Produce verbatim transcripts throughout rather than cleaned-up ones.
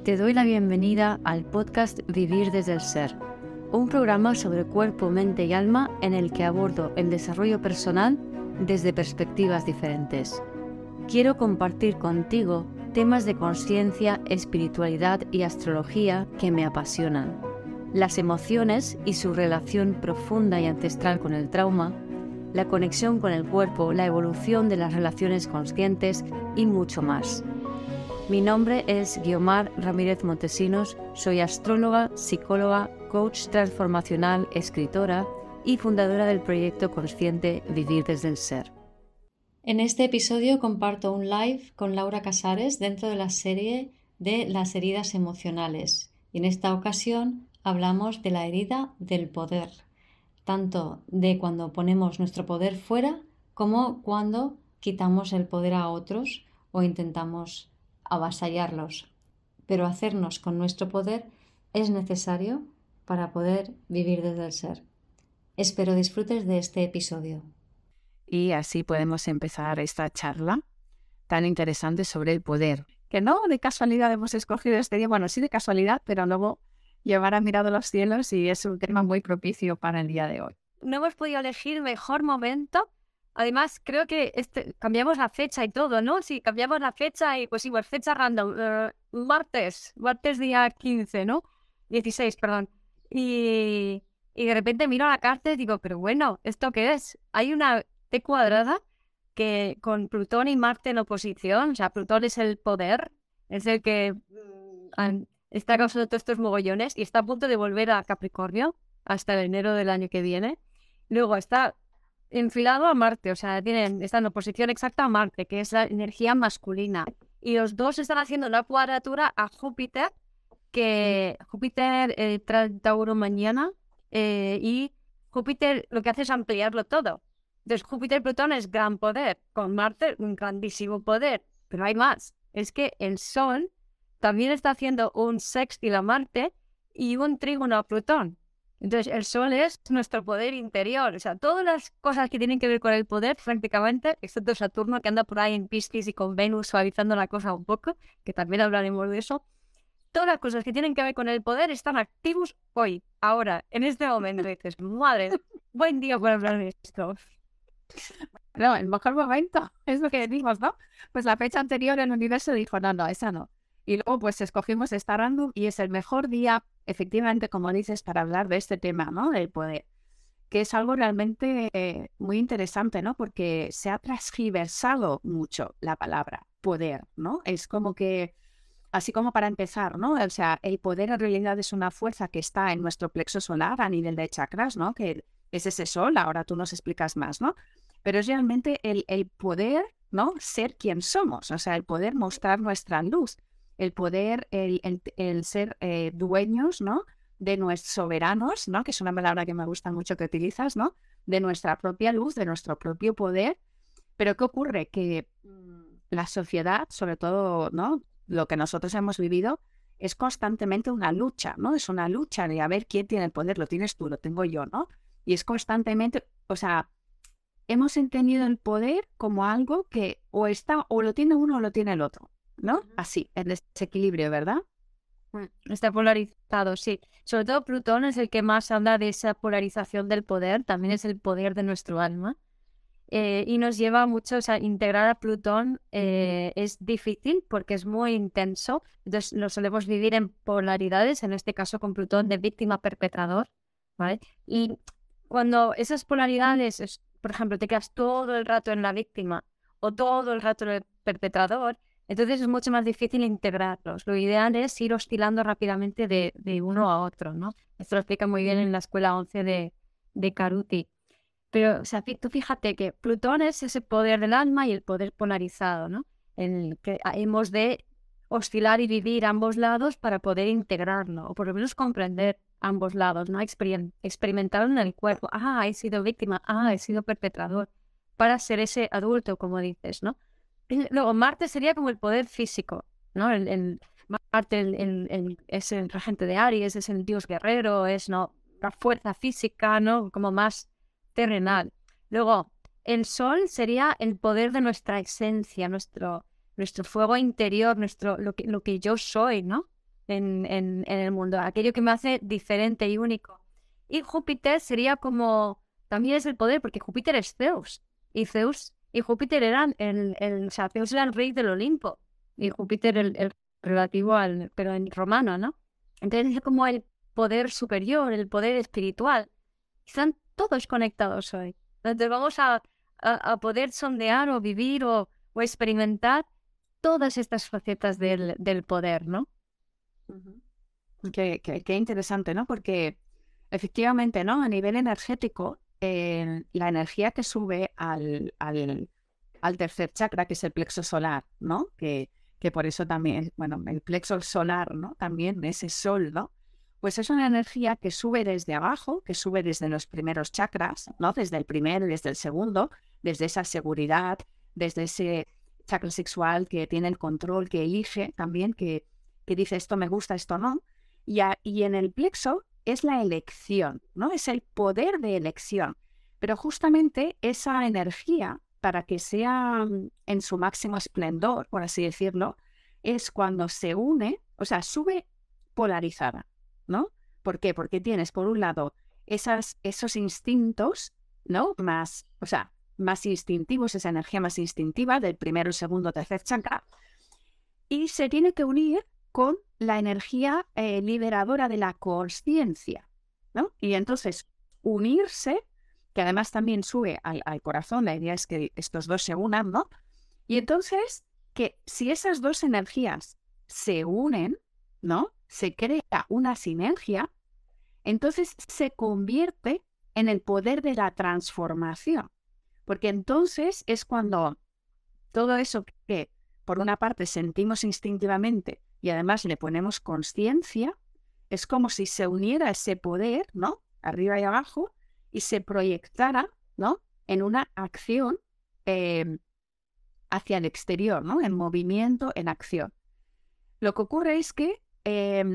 Te doy la bienvenida al podcast Vivir desde el Ser, un programa sobre cuerpo, mente y alma en el que abordo el desarrollo personal desde perspectivas diferentes. Quiero compartir contigo temas de conciencia, espiritualidad y astrología que me apasionan, las emociones y su relación profunda y ancestral con el trauma, la conexión con el cuerpo, la evolución de las relaciones conscientes y mucho más. Mi nombre es Guiomar Ramírez Montesinos, soy astróloga, psicóloga, coach transformacional, escritora y fundadora del proyecto consciente Vivir desde el Ser. En este episodio comparto un live con Laura Casares dentro de la serie de las heridas emocionales. Y en esta ocasión hablamos de la herida del poder, tanto de cuando ponemos nuestro poder fuera como cuando quitamos el poder a otros o intentamos avasallarlos. Pero hacernos con nuestro poder es necesario para poder vivir desde el ser. Espero disfrutes de este episodio. Y así podemos empezar esta charla tan interesante sobre el poder, que no de casualidad hemos escogido este día, bueno, sí de casualidad, pero luego Guiomar ha mirado los cielos y es un tema muy propicio para el día de hoy. No hemos podido elegir mejor momento. Además, creo que este, cambiamos la fecha y todo, ¿no? Sí, cambiamos la fecha y pues igual, fecha random, uh, martes, martes día quince, ¿no? dieciséis, perdón. Y, y de repente miro la carta y digo, pero bueno, ¿esto qué es? Hay una T cuadrada que con Plutón y Marte en oposición, o sea, Plutón es el poder, es el que um, está causando todos estos mogollones y está a punto de volver a Capricornio hasta el enero del año que viene. Luego está enfilado a Marte, o sea, tienen, están en oposición exacta a Marte, que es la energía masculina. Y los dos están haciendo una cuadratura a Júpiter, que Júpiter eh, trae Tauro mañana, eh, y Júpiter lo que hace es ampliarlo todo. Entonces, Júpiter-Plutón es gran poder, con Marte un grandísimo poder, pero hay más. Es que el Sol también está haciendo un sextil a Marte y un trígono a Plutón. Entonces, el Sol es nuestro poder interior. O sea, todas las cosas que tienen que ver con el poder, prácticamente, excepto Saturno, que anda por ahí en Piscis y con Venus suavizando la cosa un poco, que también hablaremos de eso. Todas las cosas que tienen que ver con el poder están activos hoy, ahora, en este momento. Y dices, madre, buen día para hablar de esto. No, el mejor momento, es lo que decimos, ¿no? Pues la fecha anterior el universo dijo, no, no, esa no. Y luego pues escogimos esta random y es el mejor día, efectivamente, como dices, para hablar de este tema, ¿no? Del poder, que es algo realmente eh, muy interesante, ¿no? Porque se ha transgiversado mucho la palabra poder, ¿no? Es como que, así como para empezar, ¿no? O sea, el poder en realidad es una fuerza que está en nuestro plexo solar a nivel de chakras, ¿no? Que es ese sol, ahora tú nos explicas más, ¿no? Pero es realmente el, el poder, ¿no? Ser quien somos, o sea, el poder mostrar nuestra luz. El poder, el, el, el ser eh, dueños, ¿no? De nuestros soberanos, ¿no? Que es una palabra que me gusta mucho que utilizas, ¿no? De nuestra propia luz, de nuestro propio poder. Pero ¿qué ocurre? Que la sociedad, sobre todo, ¿no? Lo que nosotros hemos vivido, es constantemente una lucha, ¿no? Es una lucha de a ver quién tiene el poder, lo tienes tú, lo tengo yo, ¿no? Y es constantemente, o sea, hemos entendido el poder como algo que o está, o lo tiene uno o lo tiene el otro, ¿no? Así, en desequilibrio, ¿verdad? Está polarizado, sí. Sobre todo Plutón es el que más habla de esa polarización del poder, también es el poder de nuestro alma. Eh, y nos lleva mucho, o sea, integrar a Plutón eh, es difícil porque es muy intenso. Entonces lo solemos vivir en polaridades, en este caso con Plutón de víctima-perpetrador, ¿vale? Y cuando esas polaridades, es, por ejemplo, te quedas todo el rato en la víctima o todo el rato en el perpetrador, entonces es mucho más difícil integrarlos. Lo ideal es ir oscilando rápidamente de, de uno a otro, ¿no? Esto lo explica muy bien en la escuela once de, de Caruti. Pero, o sea, tú fíjate que Plutón es ese poder del alma y el poder polarizado, ¿no? En el que hemos de oscilar y vivir ambos lados para poder integrarlo, o por lo menos comprender ambos lados, ¿no? Exper- experimentarlo en el cuerpo. Ah, he sido víctima. Ah, he sido perpetrador. Para ser ese adulto, como dices, ¿no? Y luego, Marte sería como el poder físico, ¿no? El, el, Marte el, el, el, es el regente de Aries, es el dios guerrero, es, ¿no? La fuerza física, ¿no? Como más terrenal. Luego, el Sol sería el poder de nuestra esencia, nuestro, nuestro fuego interior, nuestro, lo que, lo que yo soy, ¿no? en, en, en el mundo, aquello que me hace diferente y único. Y Júpiter sería como, también es el poder, porque Júpiter es Zeus, y Zeus y Júpiter eran, el, el, o sea, Zeus era el rey del Olimpo, y Júpiter el, el relativo al, pero en romano, ¿no? Entonces es como el poder superior, el poder espiritual. Están todos conectados hoy. Entonces vamos a, a, a poder sondear o vivir o, o experimentar todas estas facetas del, del poder, ¿no? Ujú. Qué, qué- qué interesante, ¿no? Porque efectivamente, ¿no? A nivel energético, eh, la energía que sube al, al, al tercer chakra, que es el plexo solar, ¿no? Que, que por eso también, bueno, el plexo solar, ¿no? También ese sol, ¿no? Pues es una energía que sube desde abajo, que sube desde los primeros chakras, ¿no? Desde el primero y desde el segundo, desde esa seguridad, desde ese chakra sexual que tiene el control, que elige también, que, que dice esto me gusta, esto no. Y, a- y en el plexo es la elección, ¿no? Es el poder de elección. Pero justamente esa energía, para que sea mm, en su máximo esplendor, por así decirlo, es cuando se une, o sea, sube polarizada, ¿no? ¿Por qué? Porque tienes, por un lado, esas, esos instintos, ¿no? Más, o sea, más instintivos, esa energía más instintiva del primero, segundo, tercer chakra, y se tiene que unir con la energía eh, liberadora de la conciencia, ¿no? Y entonces unirse, que además también sube al, al corazón, la idea es que estos dos se unan, ¿no? Y entonces, que si esas dos energías se unen, ¿no? Se crea una sinergia, entonces se convierte en el poder de la transformación, porque entonces es cuando todo eso que por una parte sentimos instintivamente y además le ponemos conciencia, es como si se uniera ese poder, ¿no? Arriba y abajo, y se proyectara, ¿no? En una acción eh, hacia el exterior, ¿no? En movimiento, en acción. Lo que ocurre es que eh,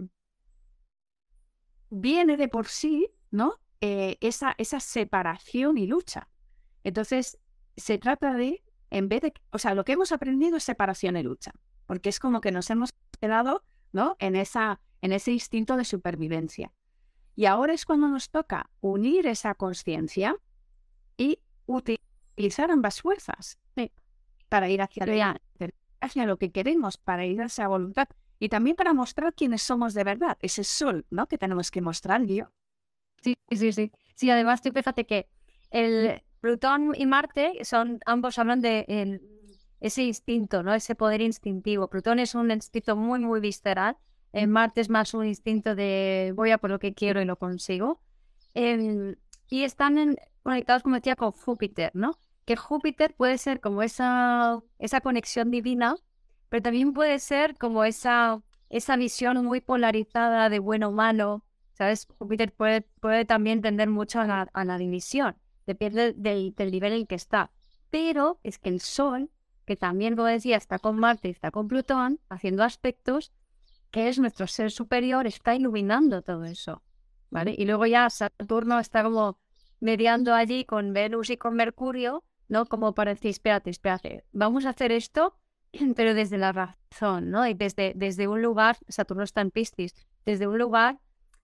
viene de por sí, ¿no? Eh, esa, esa separación y lucha. Entonces, se trata de, en vez de, o sea, lo que hemos aprendido es separación y lucha, porque es como que nos hemos quedado, ¿no? En esa, en ese instinto de supervivencia. Y ahora es cuando nos toca unir esa conciencia y utilizar ambas fuerzas, ¿sí? Para ir hacia, Ya. hacia lo que queremos, para ir hacia voluntad y también para mostrar quiénes somos de verdad, ese sol, ¿no? Que tenemos que mostrar, yo. Sí, sí, sí. Sí, además tú fíjate que el Plutón y Marte son, ambos hablan de el- ese instinto, ¿no? Ese poder instintivo. Plutón es un instinto muy, muy visceral. eh, Marte es más un instinto de voy a por lo que quiero y lo consigo. Em, y están en- conectados, como decía, con Júpiter, ¿no? Que Júpiter puede ser como esa, esa conexión divina, pero también puede ser como esa, esa visión muy polarizada de bueno o malo. ¿Sabes? Júpiter puede, puede también tender mucho a la, a la división, depende del, del nivel en el que está. Pero es que el Sol, que también, como decía, está con Marte y está con Plutón, haciendo aspectos, que es nuestro ser superior, está iluminando todo eso, ¿vale? Y luego ya Saturno está como mediando allí con Venus y con Mercurio, ¿no? Como para decir, espérate, espérate, vamos a hacer esto, pero desde la razón, ¿no? Y desde, desde un lugar, Saturno está en Piscis, desde un lugar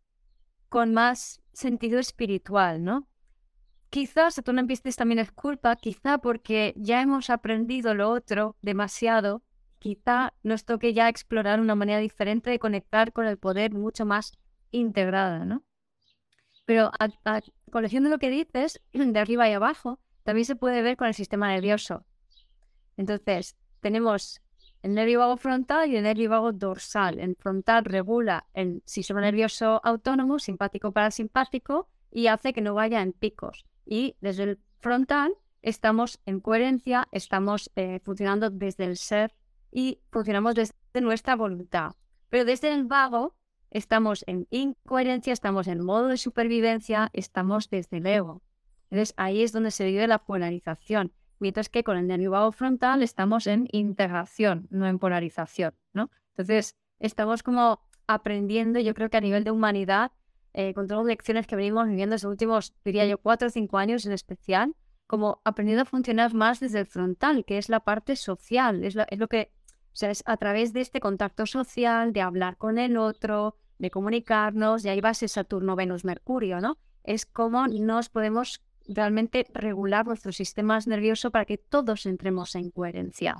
con más sentido espiritual, ¿no? Quizás Saturno en Piscis también es culpa, quizá porque ya hemos aprendido lo otro demasiado, quizá nos toque ya explorar una manera diferente de conectar con el poder mucho más integrada, ¿no? Pero a, a colección de lo que dices, de arriba y abajo, también se puede ver con el sistema nervioso. Entonces, tenemos el nervio vago frontal y el nervio vago dorsal. El frontal regula el sistema nervioso autónomo, simpático parasimpático, y hace que no vaya en picos. Y desde el frontal estamos en coherencia, estamos eh, funcionando desde el ser y funcionamos desde nuestra voluntad. Pero desde el vago estamos en incoherencia, estamos en modo de supervivencia, estamos desde el ego. Entonces ahí es donde se vive la polarización. Mientras que con el nervio vago frontal estamos en integración, no en polarización, ¿no? Entonces, estamos como aprendiendo, yo creo que a nivel de humanidad, eh, con todas las lecciones que venimos viviendo estos últimos, diría yo, cuatro o cinco años en especial, como aprendiendo a funcionar más desde el frontal, que es la parte social, es lo, es lo que O sea, es a través de este contacto social, de hablar con el otro, de comunicarnos, y ahí va ese Saturno, Venus, Mercurio, ¿no? Es como nos podemos realmente regular nuestro sistema nervioso para que todos entremos en coherencia.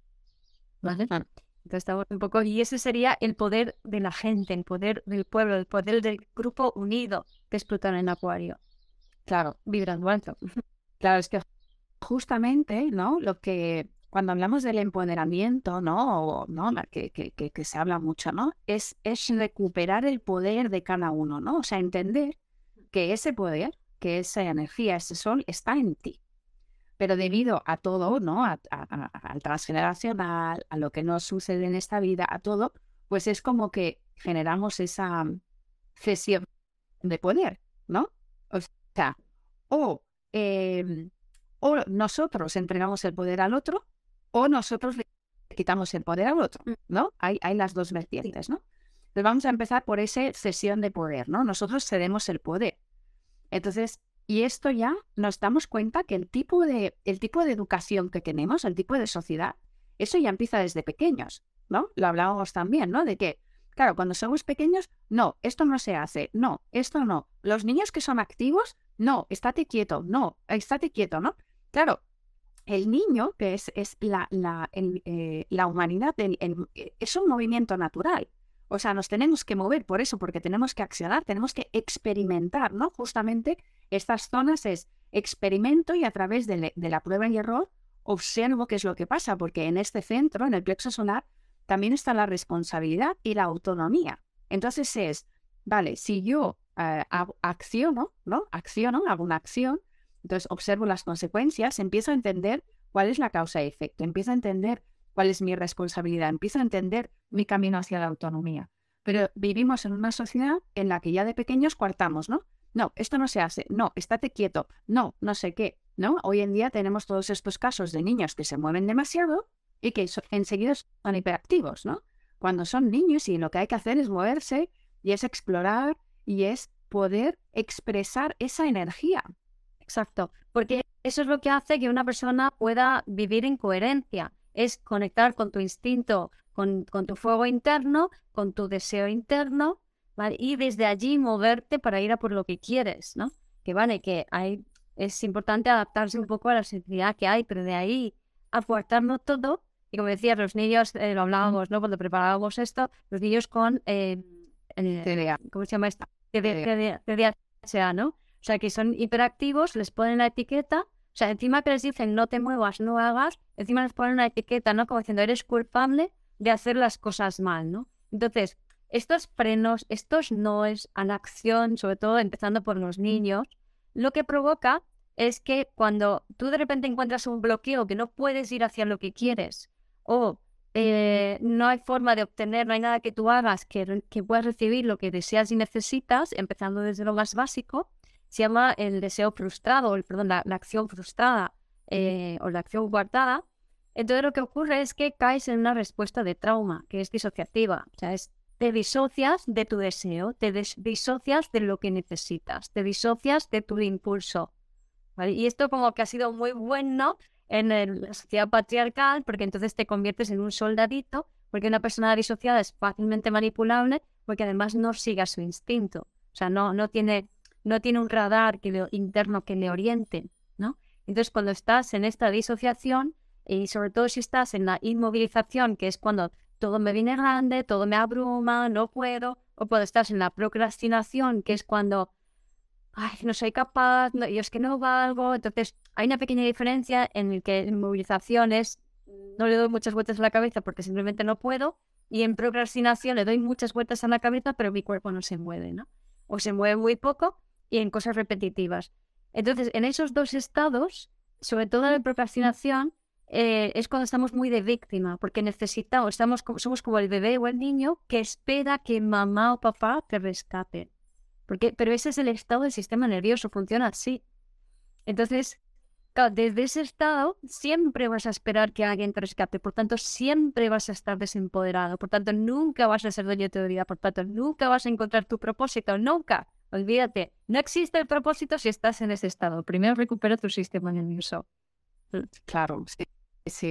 ¿Vale? Claro. Entonces estamos un poco, y ese sería el poder de la gente, el poder del pueblo, el poder del grupo unido que es Plutón en Acuario, Claro, vibrando alto. claro, es que justamente, ¿no? Lo que cuando hablamos del empoderamiento, ¿no? O, ¿no? La que, que, que, que se habla mucho, ¿no? Es, es recuperar el poder de cada uno, ¿no? O sea, entender que ese poder, que esa energía, ese sol, está en ti. Pero debido a todo, ¿no? A, a, a, al transgeneracional, a lo que nos sucede en esta vida, a todo, pues es como que generamos esa cesión de poder, ¿no? O sea, o, eh, o nosotros entregamos el poder al otro, o nosotros le quitamos el poder al otro, ¿no? Hay, hay las dos vertientes, ¿no? Entonces vamos a empezar por esa cesión de poder, ¿no? Nosotros cedemos el poder. Entonces, y esto ya nos damos cuenta que el tipo de, el tipo de educación que tenemos, el tipo de sociedad, eso ya empieza desde pequeños, ¿no? Lo hablábamos también, ¿no? De que, claro, cuando somos pequeños, no, esto no se hace, no, esto no. Los niños que son activos, no, estate quieto, no, estate quieto, ¿no? Claro, el niño, que es, es la, la, el, eh, la humanidad, el, el, es un movimiento natural. O sea, nos tenemos que mover por eso, porque tenemos que accionar, tenemos que experimentar, ¿no? Justamente estas zonas es experimento y a través de, le, de la prueba y error observo qué es lo que pasa, porque en este centro, en el plexo solar, también está la responsabilidad y la autonomía. Entonces es, vale, si yo eh, acciono, ¿no? Acciono, hago una acción, entonces observo las consecuencias, empiezo a entender cuál es la causa y efecto, empiezo a entender cuál es mi responsabilidad, empiezo a entender mi camino hacia la autonomía. Pero vivimos en una sociedad en la que ya de pequeños coartamos, ¿no? No, esto no se hace, no, estate quieto, no, no sé qué, ¿no? Hoy en día tenemos todos estos casos de niños que se mueven demasiado y que so- enseguida son hiperactivos, ¿no? Cuando son niños y lo que hay que hacer es moverse y es explorar y es poder expresar esa energía. Exacto, porque eso es lo que hace que una persona pueda vivir en coherencia, es conectar con tu instinto, con, con tu fuego interno, con tu deseo interno, ¿vale? Y desde allí moverte para ir a por lo que quieres, ¿no? Que vale, que hay, es importante adaptarse un poco a la sensibilidad que hay, pero de ahí a coartarlo todo, y como decías, los niños, eh, lo hablábamos, ¿no? Cuando preparábamos esto, los niños con, eh, eh, T D A. ¿cómo se llama esto? T D A H, ¿no? O sea, que son hiperactivos, les ponen la etiqueta, o sea, encima que les dicen no te muevas, no hagas, encima les ponen una etiqueta, ¿no? Como diciendo, eres culpable de hacer las cosas mal, ¿no? Entonces, estos frenos, estos noes a la acción, sobre todo empezando por los niños, lo que provoca es que cuando tú de repente encuentras un bloqueo que no puedes ir hacia lo que quieres, o eh, no hay forma de obtener, no hay nada que tú hagas que, que puedas recibir lo que deseas y necesitas, empezando desde lo más básico, se llama el deseo frustrado, el, perdón, la, la acción frustrada eh, o la acción guardada. Entonces lo que ocurre es que caes en una respuesta de trauma, que es disociativa. O sea, es, te disocias de tu deseo, te des, disocias de lo que necesitas, te disocias de tu impulso, ¿vale? Y esto como que ha sido muy bueno en el, la sociedad patriarcal, porque entonces te conviertes en un soldadito, porque una persona disociada es fácilmente manipulable, porque además no sigue a su instinto. O sea, no, no tiene... no tiene un radar que le, interno que le oriente, ¿no? Entonces, cuando estás en esta disociación, y sobre todo si estás en la inmovilización, que es cuando todo me viene grande, todo me abruma, no puedo, o cuando estás en la procrastinación, que es cuando, ay, no soy capaz, no, yo es que no valgo, entonces hay una pequeña diferencia en el que en movilización es, no le doy muchas vueltas a la cabeza porque simplemente no puedo, y en procrastinación le doy muchas vueltas a la cabeza, pero mi cuerpo no se mueve, ¿no? O se mueve muy poco, y en cosas repetitivas. Entonces, en esos dos estados, sobre todo en la procrastinación, eh, es cuando estamos muy de víctima, porque necesitamos, estamos como, somos como el bebé o el niño que espera que mamá o papá te rescate. Porque, pero ese es el estado del sistema nervioso, funciona así. Entonces, claro, desde ese estado siempre vas a esperar que alguien te rescate, por tanto siempre vas a estar desempoderado, por tanto nunca vas a ser dueño de tu vida, por tanto nunca vas a encontrar tu propósito, nunca. Olvídate, no existe el propósito si estás en ese estado. Primero recupera tu sistema nervioso. Claro, sí, sí.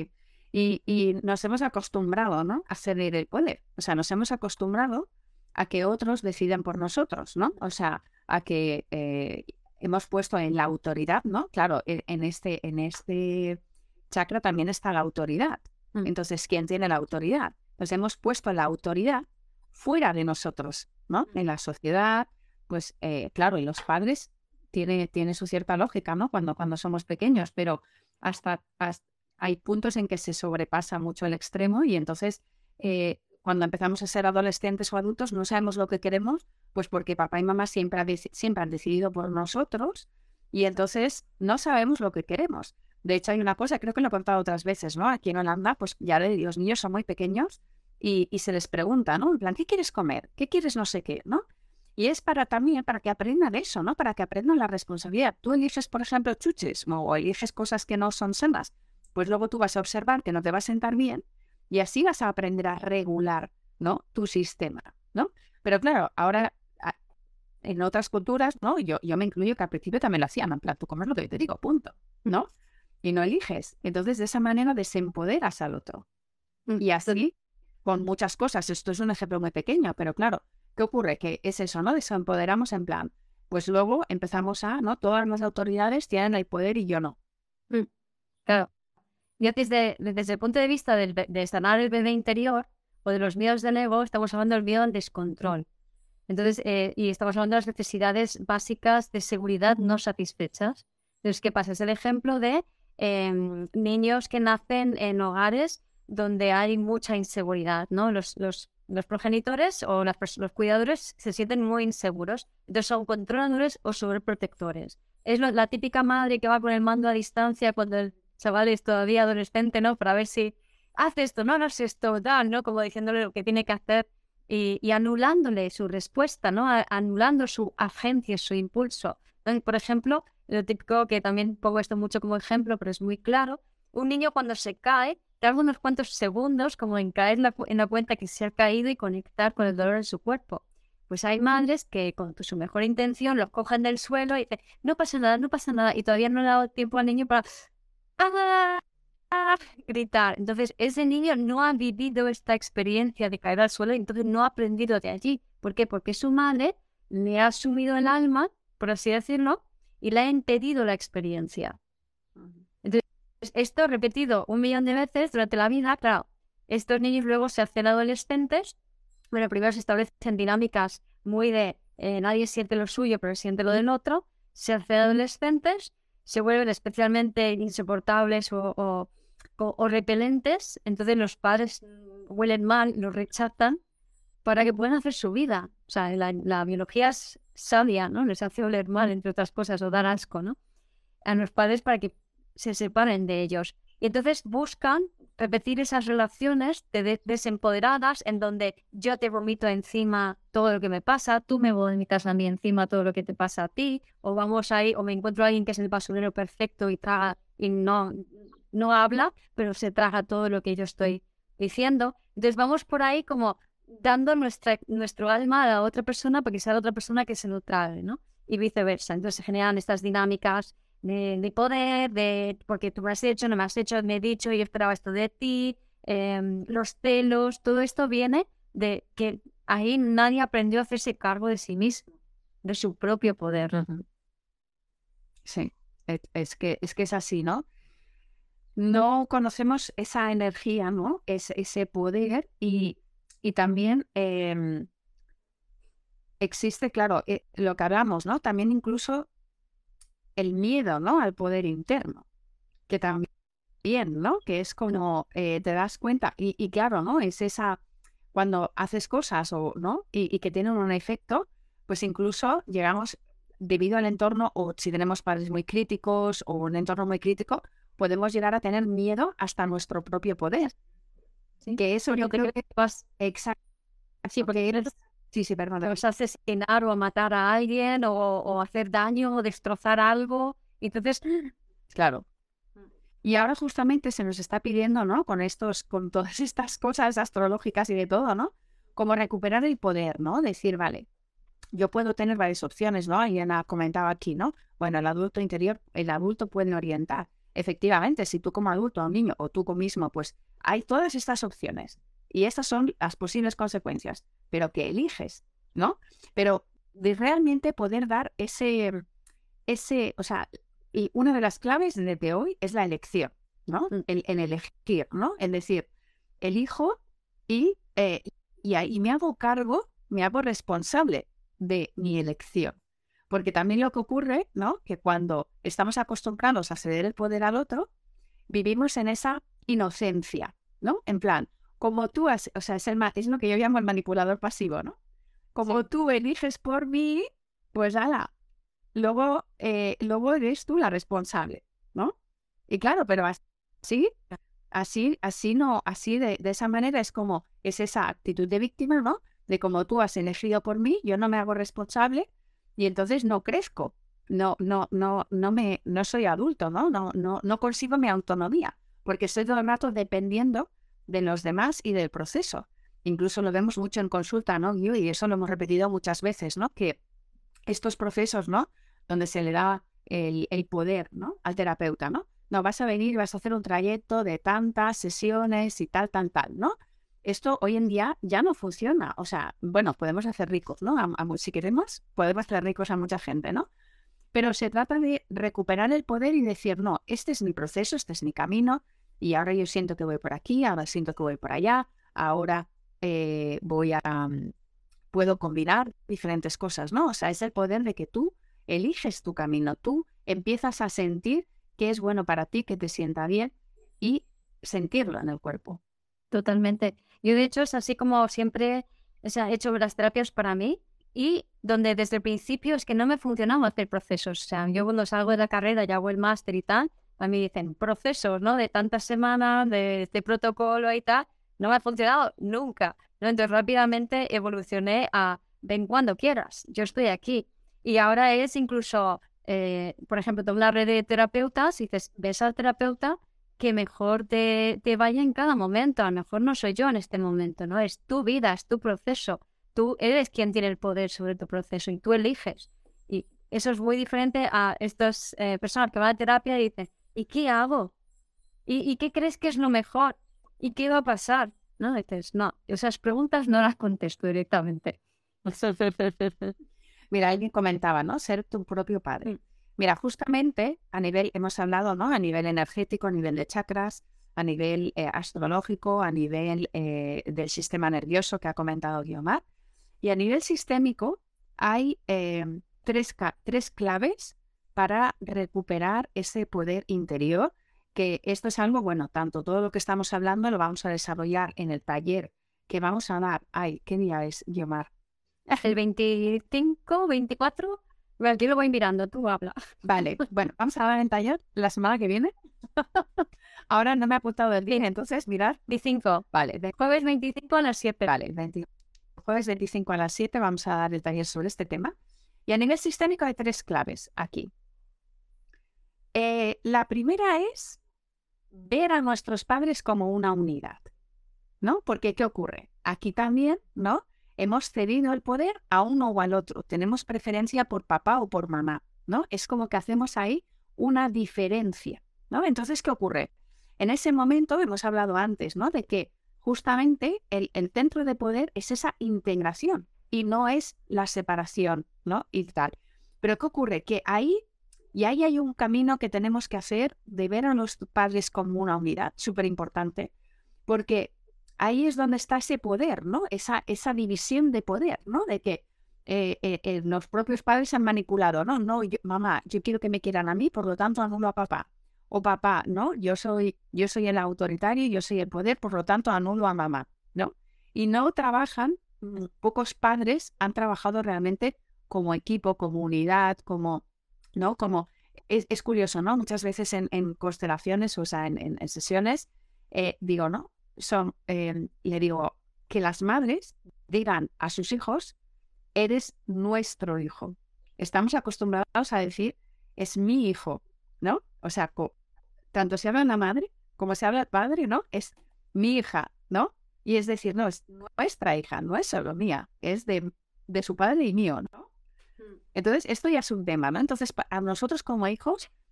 Y, y nos hemos acostumbrado, ¿no? A ceder el poder. O sea, nos hemos acostumbrado a que otros decidan por nosotros, ¿no? O sea, a que eh, hemos puesto en la autoridad, ¿no? Claro, en, en este, en este chakra también está la autoridad. Mm. Entonces, ¿quién tiene la autoridad? Pues hemos puesto la autoridad fuera de nosotros, ¿no? En la sociedad, pues eh, claro, y los padres tiene, tiene su cierta lógica, ¿no? Cuando, cuando somos pequeños, pero hasta, hasta hay puntos en que se sobrepasa mucho el extremo y entonces eh, cuando empezamos a ser adolescentes o adultos no sabemos lo que queremos, pues porque papá y mamá siempre, ha deci- siempre han decidido por nosotros y entonces no sabemos lo que queremos. De hecho, hay una cosa, creo que lo he contado otras veces, ¿no? Aquí en Holanda, pues ya los niños son muy pequeños y, y se les pregunta, ¿no? En plan, ¿qué quieres comer? ¿Qué quieres no sé qué? ¿No? Y es para también, para que aprendan eso, ¿no? Para que aprendan la responsabilidad. Tú eliges, por ejemplo, chuches o, o eliges cosas que no son sanas, pues luego tú vas a observar que no te va a sentar bien y así vas a aprender a regular, ¿no? Tu sistema, ¿no? Pero claro, ahora a- en otras culturas, ¿no? Yo, yo me incluyo que al principio también lo hacían, en plan, tú comes lo que yo te digo, punto, ¿no? Y no eliges. Entonces, de esa manera desempoderas al otro. Mm. Y así, con muchas cosas. Esto es un ejemplo muy pequeño, pero claro, ¿qué ocurre? Que es eso, ¿no? Desempoderamos en plan, pues luego empezamos a, ¿no? Todas las autoridades tienen el poder y yo no. Mm. Claro. Ya desde, desde el punto de vista del, be- de sanar el bebé interior o de los miedos del ego, estamos hablando del miedo al descontrol. Entonces, eh, y estamos hablando de las necesidades básicas de seguridad no satisfechas. Entonces, ¿qué pasa? Es el ejemplo de em, niños que nacen en hogares donde hay mucha inseguridad, ¿no? Los, los, los progenitores o las pers- los cuidadores se sienten muy inseguros, entonces son controladores o sobreprotectores. Es lo- la típica madre que va con el mando a distancia cuando el chaval es todavía adolescente, ¿no? Para ver si hace esto, no, no hace esto, tal, ¿no? Como diciéndole lo que tiene que hacer y, y anulándole su respuesta, ¿no? A- anulando su agencia, su impulso. Entonces, por ejemplo, lo típico, que también pongo esto mucho como ejemplo, pero es muy claro, un niño cuando se cae, tarda unos cuantos segundos como en caer la cu- en la cuenta que se ha caído y conectar con el dolor en su cuerpo. Pues hay madres que con su mejor intención los cogen del suelo y dicen, no pasa nada, no pasa nada, y todavía no le ha dado tiempo al niño para ¡ah! ¡ah! Gritar. Entonces, ese niño no ha vivido esta experiencia de caer al suelo, entonces no ha aprendido de allí. ¿Por qué? Porque su madre le ha sumido el alma, por así decirlo, y le ha impedido la experiencia. Entonces, esto repetido un millón de veces durante la vida, claro, estos niños luego se hacen adolescentes, bueno, primero se establecen dinámicas muy de eh, nadie siente lo suyo, pero siente lo del otro, se hacen adolescentes, se vuelven especialmente insoportables o, o, o- o repelentes, entonces los padres mm, huelen mal, los rechazan para que puedan hacer su vida. O sea, la, la biología es sabia, ¿no? Les hace oler mal, entre otras cosas, o dar asco, ¿no? A los padres para que se separen de ellos. Y entonces buscan repetir esas relaciones de de- desempoderadas en donde yo te vomito encima todo lo que me pasa, tú me vomitas a mí encima todo lo que te pasa a ti, o vamos ahí, o me encuentro a alguien que es el basurero perfecto y traga y no, no habla, pero se traga todo lo que yo estoy diciendo. Entonces vamos por ahí como dando nuestra, nuestro alma a la otra persona para que sea la otra persona que se lo trague, ¿no? Y viceversa. Entonces se generan estas dinámicas de, de poder, de porque tú me has hecho, no me has hecho, me he dicho y yo esperaba esto de ti, em, los celos, todo esto viene de que ahí nadie aprendió a hacerse cargo de sí mismo, de su propio poder. Ujú. Sí, es, es que, es que es así, ¿no? No conocemos esa energía, ¿no? Es, ese poder y, y también em, existe, claro, eh, lo que hablamos, ¿no? También incluso el miedo, ¿no? Al poder interno, que también, ¿no? Que es como eh, te das cuenta y, y claro, ¿no? Es esa, cuando haces cosas o, ¿no? Y, y que tienen un efecto, pues incluso llegamos, debido al entorno, o si tenemos padres muy críticos o un entorno muy crítico, podemos llegar a tener miedo hasta nuestro propio poder. ¿Sí? Que eso yo Porque creo creo que vas, exacto. sí, porque quieres Sí, sí, perdón. vas a asesinar o a matar a alguien o, o hacer daño o destrozar algo. Y entonces, Claro. Y ahora justamente se nos está pidiendo, ¿no? Con estos, con todas estas cosas astrológicas y de todo, ¿no? Como recuperar el poder, ¿no? Decir, vale, yo puedo tener varias opciones, ¿no? Alguien ha comentado aquí, ¿no? Bueno, el adulto interior, el adulto puede orientar. efectivamente, si tú como adulto o niño o tú mismo, pues hay todas estas opciones y estas son las posibles consecuencias, pero que eliges, ¿no? Pero de realmente poder dar ese, ese, o sea, y una de las claves de, de hoy es la elección, ¿no? El, el elegir, ¿no? Es decir, elijo y, eh, y ahí me hago cargo, me hago responsable de mi elección. Porque también lo que ocurre, ¿no? Que cuando estamos acostumbrados a ceder el poder al otro, vivimos en esa inocencia, ¿no? En plan, como tú has, o sea, es, el, es lo que yo llamo el manipulador pasivo, ¿no? Como sí. Tú eliges por mí, pues ala, luego, eh, luego eres tú la responsable, ¿no? Y claro, pero así, así, así no, así de, de esa manera es como, es esa actitud de víctima, ¿no? De como tú has elegido por mí, yo no me hago responsable y entonces no crezco, no, no, no, no me, no soy adulto, ¿no? No, no, no consigo mi autonomía, porque estoy todo el rato dependiendo de los demás y del proceso. Incluso lo vemos mucho en consulta, ¿no? Y eso lo hemos repetido muchas veces, ¿no? Que estos procesos, ¿no? Donde se le da el, el poder, ¿no? Al terapeuta, ¿no? No, vas a venir y vas a hacer un trayecto de tantas sesiones y tal, tal, tal, ¿no? Esto hoy en día ya no funciona. O sea, bueno, podemos hacer ricos, ¿no? A, a, si queremos, podemos hacer ricos a mucha gente, ¿no? Pero se trata de recuperar el poder y decir, no, este es mi proceso, este es mi camino, y ahora yo siento que voy por aquí, ahora siento que voy por allá, ahora eh, voy a... Um, puedo combinar diferentes cosas, ¿no? O sea, es el poder de que tú eliges tu camino, tú empiezas a sentir qué es bueno para ti, que te sienta bien y sentirlo en el cuerpo. Totalmente. Yo, de hecho, es así como siempre o sea, he hecho las terapias para mí y donde desde el principio es que no me funcionaba hacer procesos. O sea, yo cuando salgo de la carrera y hago el máster y tal, a mí dicen procesos, ¿no? De tantas semanas, de este protocolo y tal. No me ha funcionado nunca, ¿no? Entonces rápidamente evolucioné a ven cuando quieras, yo estoy aquí. Y ahora es incluso, eh, por ejemplo, tengo una red de terapeutas y dices, ves al terapeuta que mejor te, te vaya en cada momento. A lo mejor no soy yo en este momento, ¿no? Es tu vida, es tu proceso. Tú eres quien tiene el poder sobre tu proceso y tú eliges. Y eso es muy diferente a estas eh, personas que van a terapia y dicen, ¿y qué hago? ¿Y, ¿Y qué crees que es lo mejor? ¿Y qué va a pasar? No, dices, no, esas preguntas no las contesto directamente. Mira, alguien comentaba, ¿no? Ser tu propio padre. Mira, justamente a nivel, hemos hablado, ¿no? A nivel energético, a nivel de chakras, a nivel eh, astrológico, a nivel eh, del sistema nervioso que ha comentado Guiomar. Y a nivel sistémico hay eh, tres, tres claves para recuperar ese poder interior, que esto es algo, bueno, tanto todo lo que estamos hablando lo vamos a desarrollar en el taller que vamos a dar. Ay, ¿qué día es, Guiomar? El veinticinco, veinticuatro, bueno, yo lo voy mirando, tú habla. Vale, bueno, vamos a dar el taller la semana que viene. Ahora no me ha apuntado el día, entonces mirad. veinticinco. Vale, de jueves veinticinco a las siete. Vale, veinte, jueves veinticinco a las siete vamos a dar el taller sobre este tema. Y a nivel sistémico hay tres claves aquí. Eh, la primera es ver a nuestros padres como una unidad, ¿no? Porque ¿qué ocurre? Aquí también, ¿no? Hemos cedido el poder a uno o al otro. Tenemos preferencia por papá o por mamá, ¿no? Es como que hacemos ahí una diferencia, ¿no? Entonces, ¿qué ocurre? En ese momento, hemos hablado antes, ¿no? De que justamente el, el centro de poder es esa integración y no es la separación, ¿no? Y tal. Pero ¿qué ocurre? Que ahí, y ahí hay un camino que tenemos que hacer de ver a los padres como una unidad, súper importante, porque ahí es donde está ese poder, ¿no? Esa, esa división de poder, ¿no? De que eh, eh, eh, los propios padres se han manipulado, ¿no? No, yo, mamá, yo quiero que me quieran a mí, por lo tanto anulo a papá. O papá, ¿no? Yo soy, yo soy el autoritario, yo soy el poder, por lo tanto anulo a mamá, ¿no? Y no trabajan, pocos padres han trabajado realmente como equipo, como unidad, como, ¿no? Como, es, es curioso, ¿no? Muchas veces en, en constelaciones, o sea, en, en, en sesiones, eh, digo, ¿no? Son, eh, le digo, que las madres digan a sus hijos, eres nuestro hijo. Estamos acostumbrados a decir, es mi hijo, ¿no? O sea, co- tanto se habla la madre como se habla el padre, ¿no? Es mi hija, ¿no? Y es decir, no, es nuestra hija, no es solo mía, es de, de su padre y mío, ¿no? Entonces, esto ya es un tema, ¿no? Entonces, a nosotros como hijos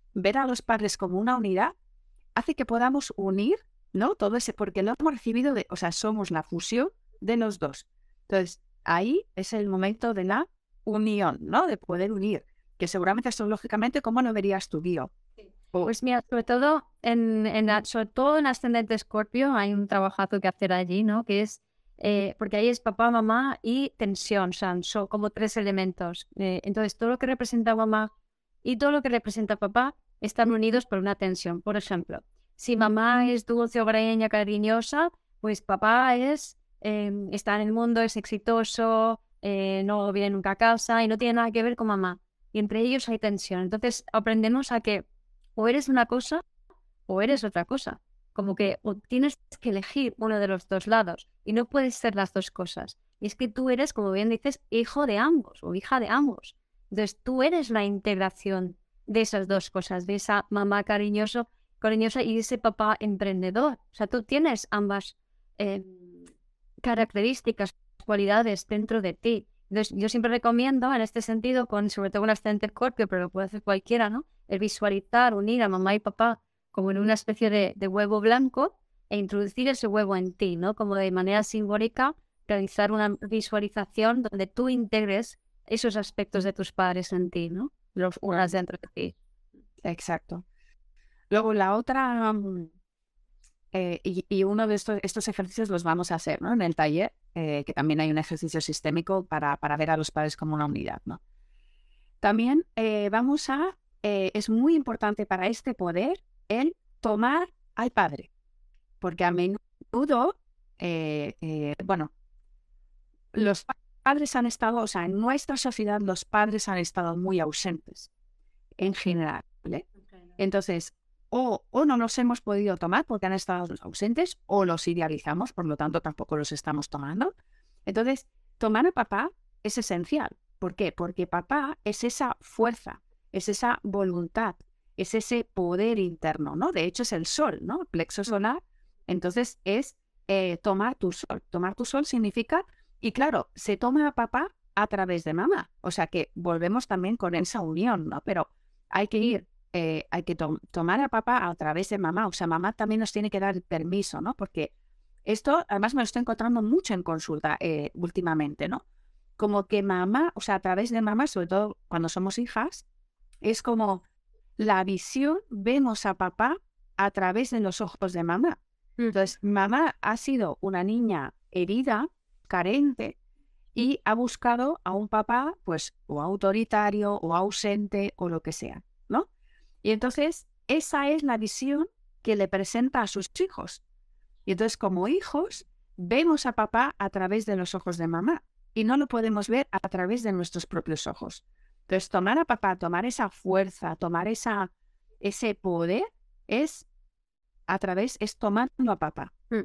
ver a los padres como una unidad hace que podamos unir, ¿no? Todo ese, porque lo hemos recibido de, o sea, somos la fusión de los dos. Entonces, ahí es el momento de la unión, ¿no? De poder unir, que seguramente esto lógicamente, ¿cómo lo verías tú, Guío? O- Pues mira, sobre todo en, en la- sobre todo en ascendente Escorpio hay un trabajazo que hacer allí, ¿no? Que es, eh, porque ahí es papá, mamá y tensión, o sea, son como tres elementos. Eh, entonces, todo lo que representa mamá y todo lo que representa papá están unidos por una tensión. Por ejemplo, si mamá es dulce, hogareña, cariñosa, pues papá es, eh, está en el mundo, es exitoso, eh, no viene nunca a casa y no tiene nada que ver con mamá. Y entre ellos hay tensión. Entonces, aprendemos a que o eres una cosa o eres otra cosa. Como que o tienes que elegir uno de los dos lados y no puedes ser las dos cosas. Y es que tú eres, como bien dices, hijo de ambos o hija de ambos. Entonces tú eres la integración de esas dos cosas, de esa mamá cariñoso, cariñosa y ese papá emprendedor. O sea, tú tienes ambas eh, características, cualidades dentro de ti. Entonces, yo siempre recomiendo en este sentido, con sobre todo un ascendente Escorpio, pero lo puede hacer cualquiera, ¿no? El visualizar, unir a mamá y papá como en una especie de, de huevo blanco e introducir ese huevo en ti, ¿no? Como de manera simbólica, realizar una visualización donde tú integres esos aspectos de tus padres en ti, ¿no? Los unas dentro de ti. Exacto. Luego la otra, mm, eh, y, y uno de estos, estos ejercicios los vamos a hacer, ¿no? En el taller, eh, que también hay un ejercicio sistémico para, para ver a los padres como una unidad, ¿no? También eh, vamos a, eh, es muy importante para este poder el tomar al padre, porque a menudo, eh, eh, bueno, los pa- padres han estado, o sea, en nuestra sociedad los padres han estado muy ausentes en general, ¿vale? Entonces, o, o no los hemos podido tomar porque han estado ausentes, o los idealizamos, por lo tanto tampoco los estamos tomando. Entonces, tomar a papá es esencial. ¿Por qué? Porque papá es esa fuerza, es esa voluntad, es ese poder interno, ¿no? De hecho, es el sol, ¿no? Plexo solar. Entonces, es eh, tomar tu sol. Tomar tu sol significa, y claro, se toma a papá a través de mamá. O sea que volvemos también con esa unión, ¿no? Pero hay que ir, eh, hay que to- tomar a papá a través de mamá. O sea, mamá también nos tiene que dar el permiso, ¿no? Porque esto, además, me lo estoy encontrando mucho en consulta eh, últimamente, ¿no? Como que mamá, o sea, a través de mamá, sobre todo cuando somos hijas, es como la visión, vemos a papá a través de los ojos de mamá. Entonces, mamá ha sido una niña herida, carente, y ha buscado a un papá, pues, o autoritario, o ausente, o lo que sea, ¿no? Y entonces, esa es la visión que le presenta a sus hijos. Y entonces, como hijos, vemos a papá a través de los ojos de mamá y no lo podemos ver a través de nuestros propios ojos. Entonces, tomar a papá, tomar esa fuerza, tomar esa, ese poder, es a través, es tomando a papá. Mm.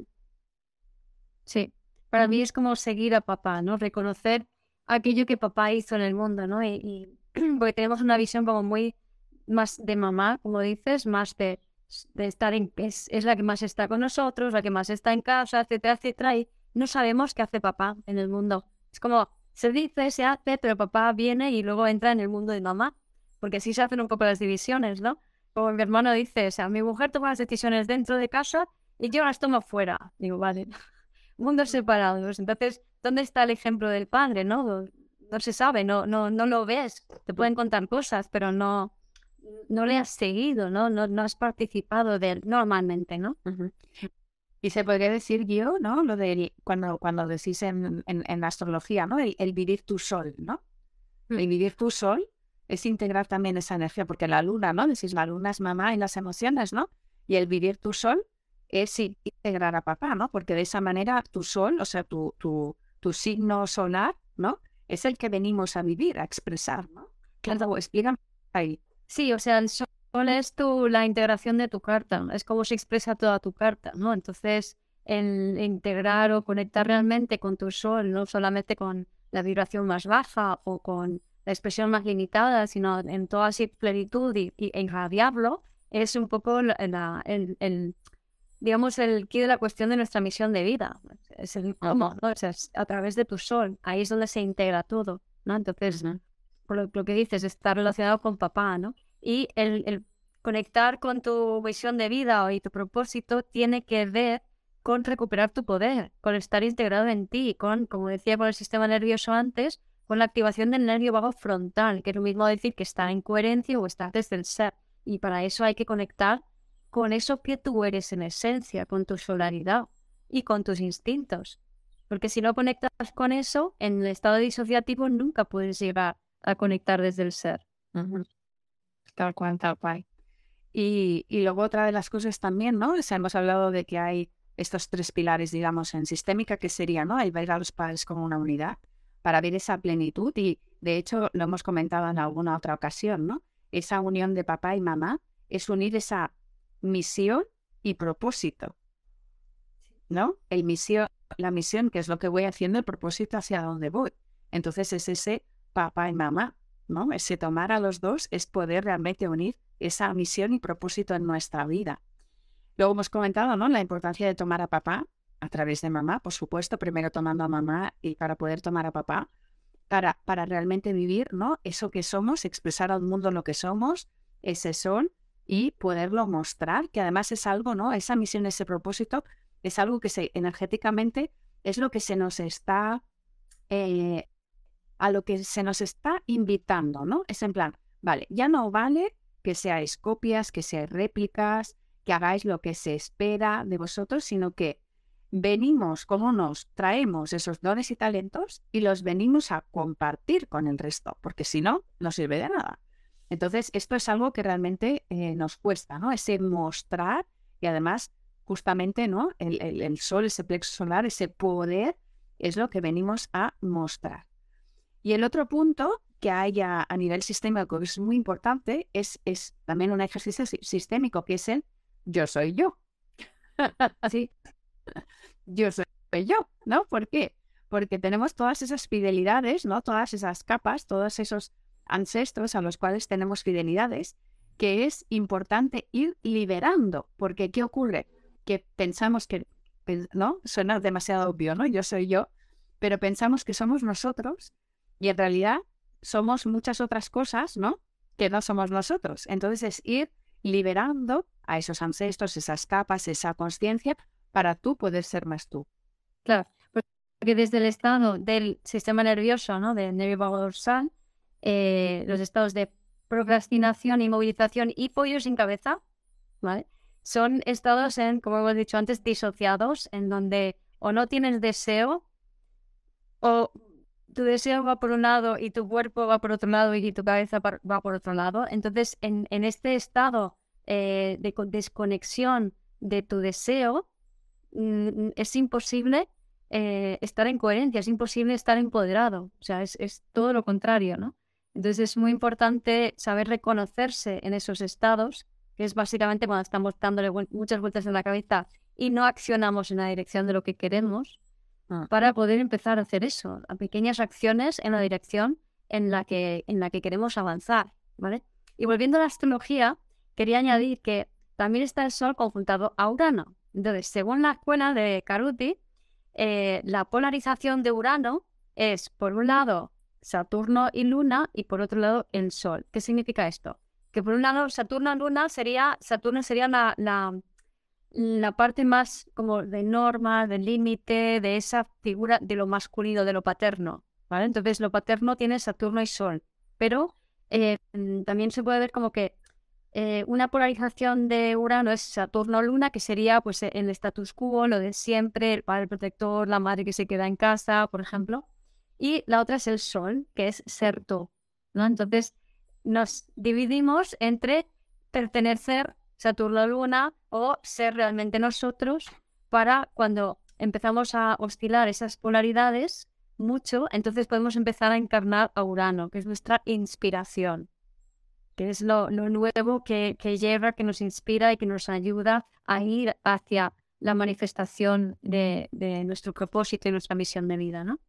Sí, para mí es como seguir a papá, ¿no? Reconocer aquello que papá hizo en el mundo, ¿no? Y, y porque tenemos una visión como muy más de mamá, como dices, más de, de estar en... Es, es la que más está con nosotros, la que más está en casa, etcétera, etcétera, y no sabemos qué hace papá en el mundo. Es como, se dice, se hace, pero papá viene y luego entra en el mundo de mamá, porque así se hacen un poco las divisiones, ¿no? Como mi hermano dice, o sea, mi mujer toma las decisiones dentro de casa y yo las tomo fuera. Digo, vale. Mundos separados. Entonces, ¿dónde está el ejemplo del padre, no? No se sabe, no, no, no lo ves. Te pueden contar cosas, pero no, no le has seguido, ¿no? No, no has participado de él normalmente, ¿no? Uh-huh. Y se podría decir, Guío, ¿no? Lo de cuando, cuando decís en, en, en la astrología, ¿no? El, el vivir tu sol, ¿no? Mm. El vivir tu sol es integrar también esa energía, porque la luna, ¿no? Decís, la luna es mamá y las emociones, ¿no? Y el vivir tu sol es sí, integrar a papá, ¿no? Porque de esa manera tu sol, o sea, tu, tu, tu signo solar, ¿no? Es el que venimos a vivir, a expresar, ¿no? Claro, explican ahí. Sí, o sea, el sol es tu, la integración de tu carta, es como se expresa toda tu carta, ¿no? Entonces, el integrar o conectar realmente con tu sol, no solamente con la vibración más baja o con la expresión más limitada, sino en toda su plenitud y, y irradiarlo, es un poco la, la, el, el, digamos, el quid de la cuestión de nuestra misión de vida. Es el cómo, ¿no? O sea, es a través de tu sol, ahí es donde se integra todo, ¿no? Entonces, uh-huh. por lo, lo que dices, está relacionado con papá, ¿no? Y el, el conectar con tu visión de vida y tu propósito tiene que ver con recuperar tu poder, con estar integrado en ti, con, como decía, con el sistema nervioso antes, con la activación del nervio vago frontal, que es lo mismo decir que está en coherencia o está desde el ser. Y para eso hay que conectar con eso que tú eres en esencia, con tu solaridad y con tus instintos. Porque si no conectas con eso, en el estado disociativo nunca puedes llegar a conectar desde el ser. Uh-huh. Tal cual, tal cual. Y, y luego otra de las cosas también, ¿no? O sea, hemos hablado de que hay estos tres pilares, digamos, en sistémica, que sería, ¿no? El ver a los padres como una unidad para ver esa plenitud y, de hecho, lo hemos comentado en alguna otra ocasión, ¿no? Esa unión de papá y mamá es unir esa misión y propósito, ¿no? El misión, la misión, que es lo que voy haciendo, el propósito hacia dónde voy. Entonces es ese papá y mamá, ¿no? Ese tomar a los dos es poder realmente unir esa misión y propósito en nuestra vida. Luego hemos comentado, ¿no? La importancia de tomar a papá a través de mamá, por supuesto, primero tomando a mamá y para poder tomar a papá, para, para realmente vivir, ¿no? Eso que somos, expresar al mundo lo que somos, ese sol y poderlo mostrar, que además es algo, ¿no? Esa misión, ese propósito, es algo que se, energéticamente es lo que se nos está, eh, a lo que se nos está invitando, ¿no? Es en plan, vale, ya no vale que seáis copias, que seáis réplicas, que hagáis lo que se espera de vosotros, sino que venimos, como nos traemos esos dones y talentos y los venimos a compartir con el resto, porque si no, no sirve de nada. Entonces, esto es algo que realmente eh, nos cuesta, ¿no? Ese mostrar y además, justamente, ¿no? El, el, el sol, ese plexo solar, ese poder es lo que venimos a mostrar. Y el otro punto que hay a, a nivel sistémico que es muy importante es, es también un ejercicio sistémico que es el yo soy yo. Así, yo soy yo, ¿no? ¿Por qué? Porque tenemos todas esas fidelidades, ¿no? Todas esas capas, todos esos ancestros a los cuales tenemos fidelidades, que es importante ir liberando. Porque, ¿qué ocurre? Que pensamos que, ¿no? Suena demasiado obvio, ¿no? Yo soy yo, pero pensamos que somos nosotros y en realidad somos muchas otras cosas, ¿no? Que no somos nosotros. Entonces es ir liberando a esos ancestros, esas capas, esa conciencia, para tú poder ser más tú. Claro, porque desde el estado del sistema nervioso, ¿no? Del nervio vago dorsal, eh, los estados de procrastinación, inmovilización y pollo sin cabeza, ¿vale? Son estados, en, como hemos dicho antes, disociados, en donde o no tienes deseo, o tu deseo va por un lado y tu cuerpo va por otro lado y tu cabeza va por otro lado. Entonces, en, en este estado eh, de desconexión de tu deseo, mm, es imposible eh, estar en coherencia, es imposible estar empoderado. O sea, es, es todo lo contrario, ¿no? Entonces, es muy importante saber reconocerse en esos estados, que es básicamente cuando estamos dándole muchas vueltas en la cabeza y no accionamos en la dirección de lo que queremos, para poder empezar a hacer eso, a pequeñas acciones en la dirección en la que, en la que queremos avanzar, ¿vale? Y volviendo a la astrología, quería añadir que también está el Sol conjuntado a Urano. Entonces, según la escuela de Caruti, eh, la polarización de Urano es, por un lado, Saturno y Luna, y por otro lado, el Sol. ¿Qué significa esto? Que por un lado, Saturno y Luna sería, Saturno sería la... la la parte más como de norma, de límite, de esa figura de lo masculino, de lo paterno, ¿vale? Entonces, lo paterno tiene Saturno y Sol, pero eh, también se puede ver como que eh, una polarización de Urano es Saturno-Luna, que sería pues el status quo, lo de siempre, el padre protector, la madre que se queda en casa, por ejemplo, y la otra es el Sol, que es ser tú, ¿no? Entonces, nos dividimos entre pertenecer Saturno-Luna o ser realmente nosotros, para cuando empezamos a oscilar esas polaridades mucho, entonces podemos empezar a encarnar a Urano, que es nuestra inspiración, que es lo, lo nuevo que, que lleva, que nos inspira y que nos ayuda a ir hacia la manifestación de, de nuestro propósito y nuestra misión de vida, ¿no?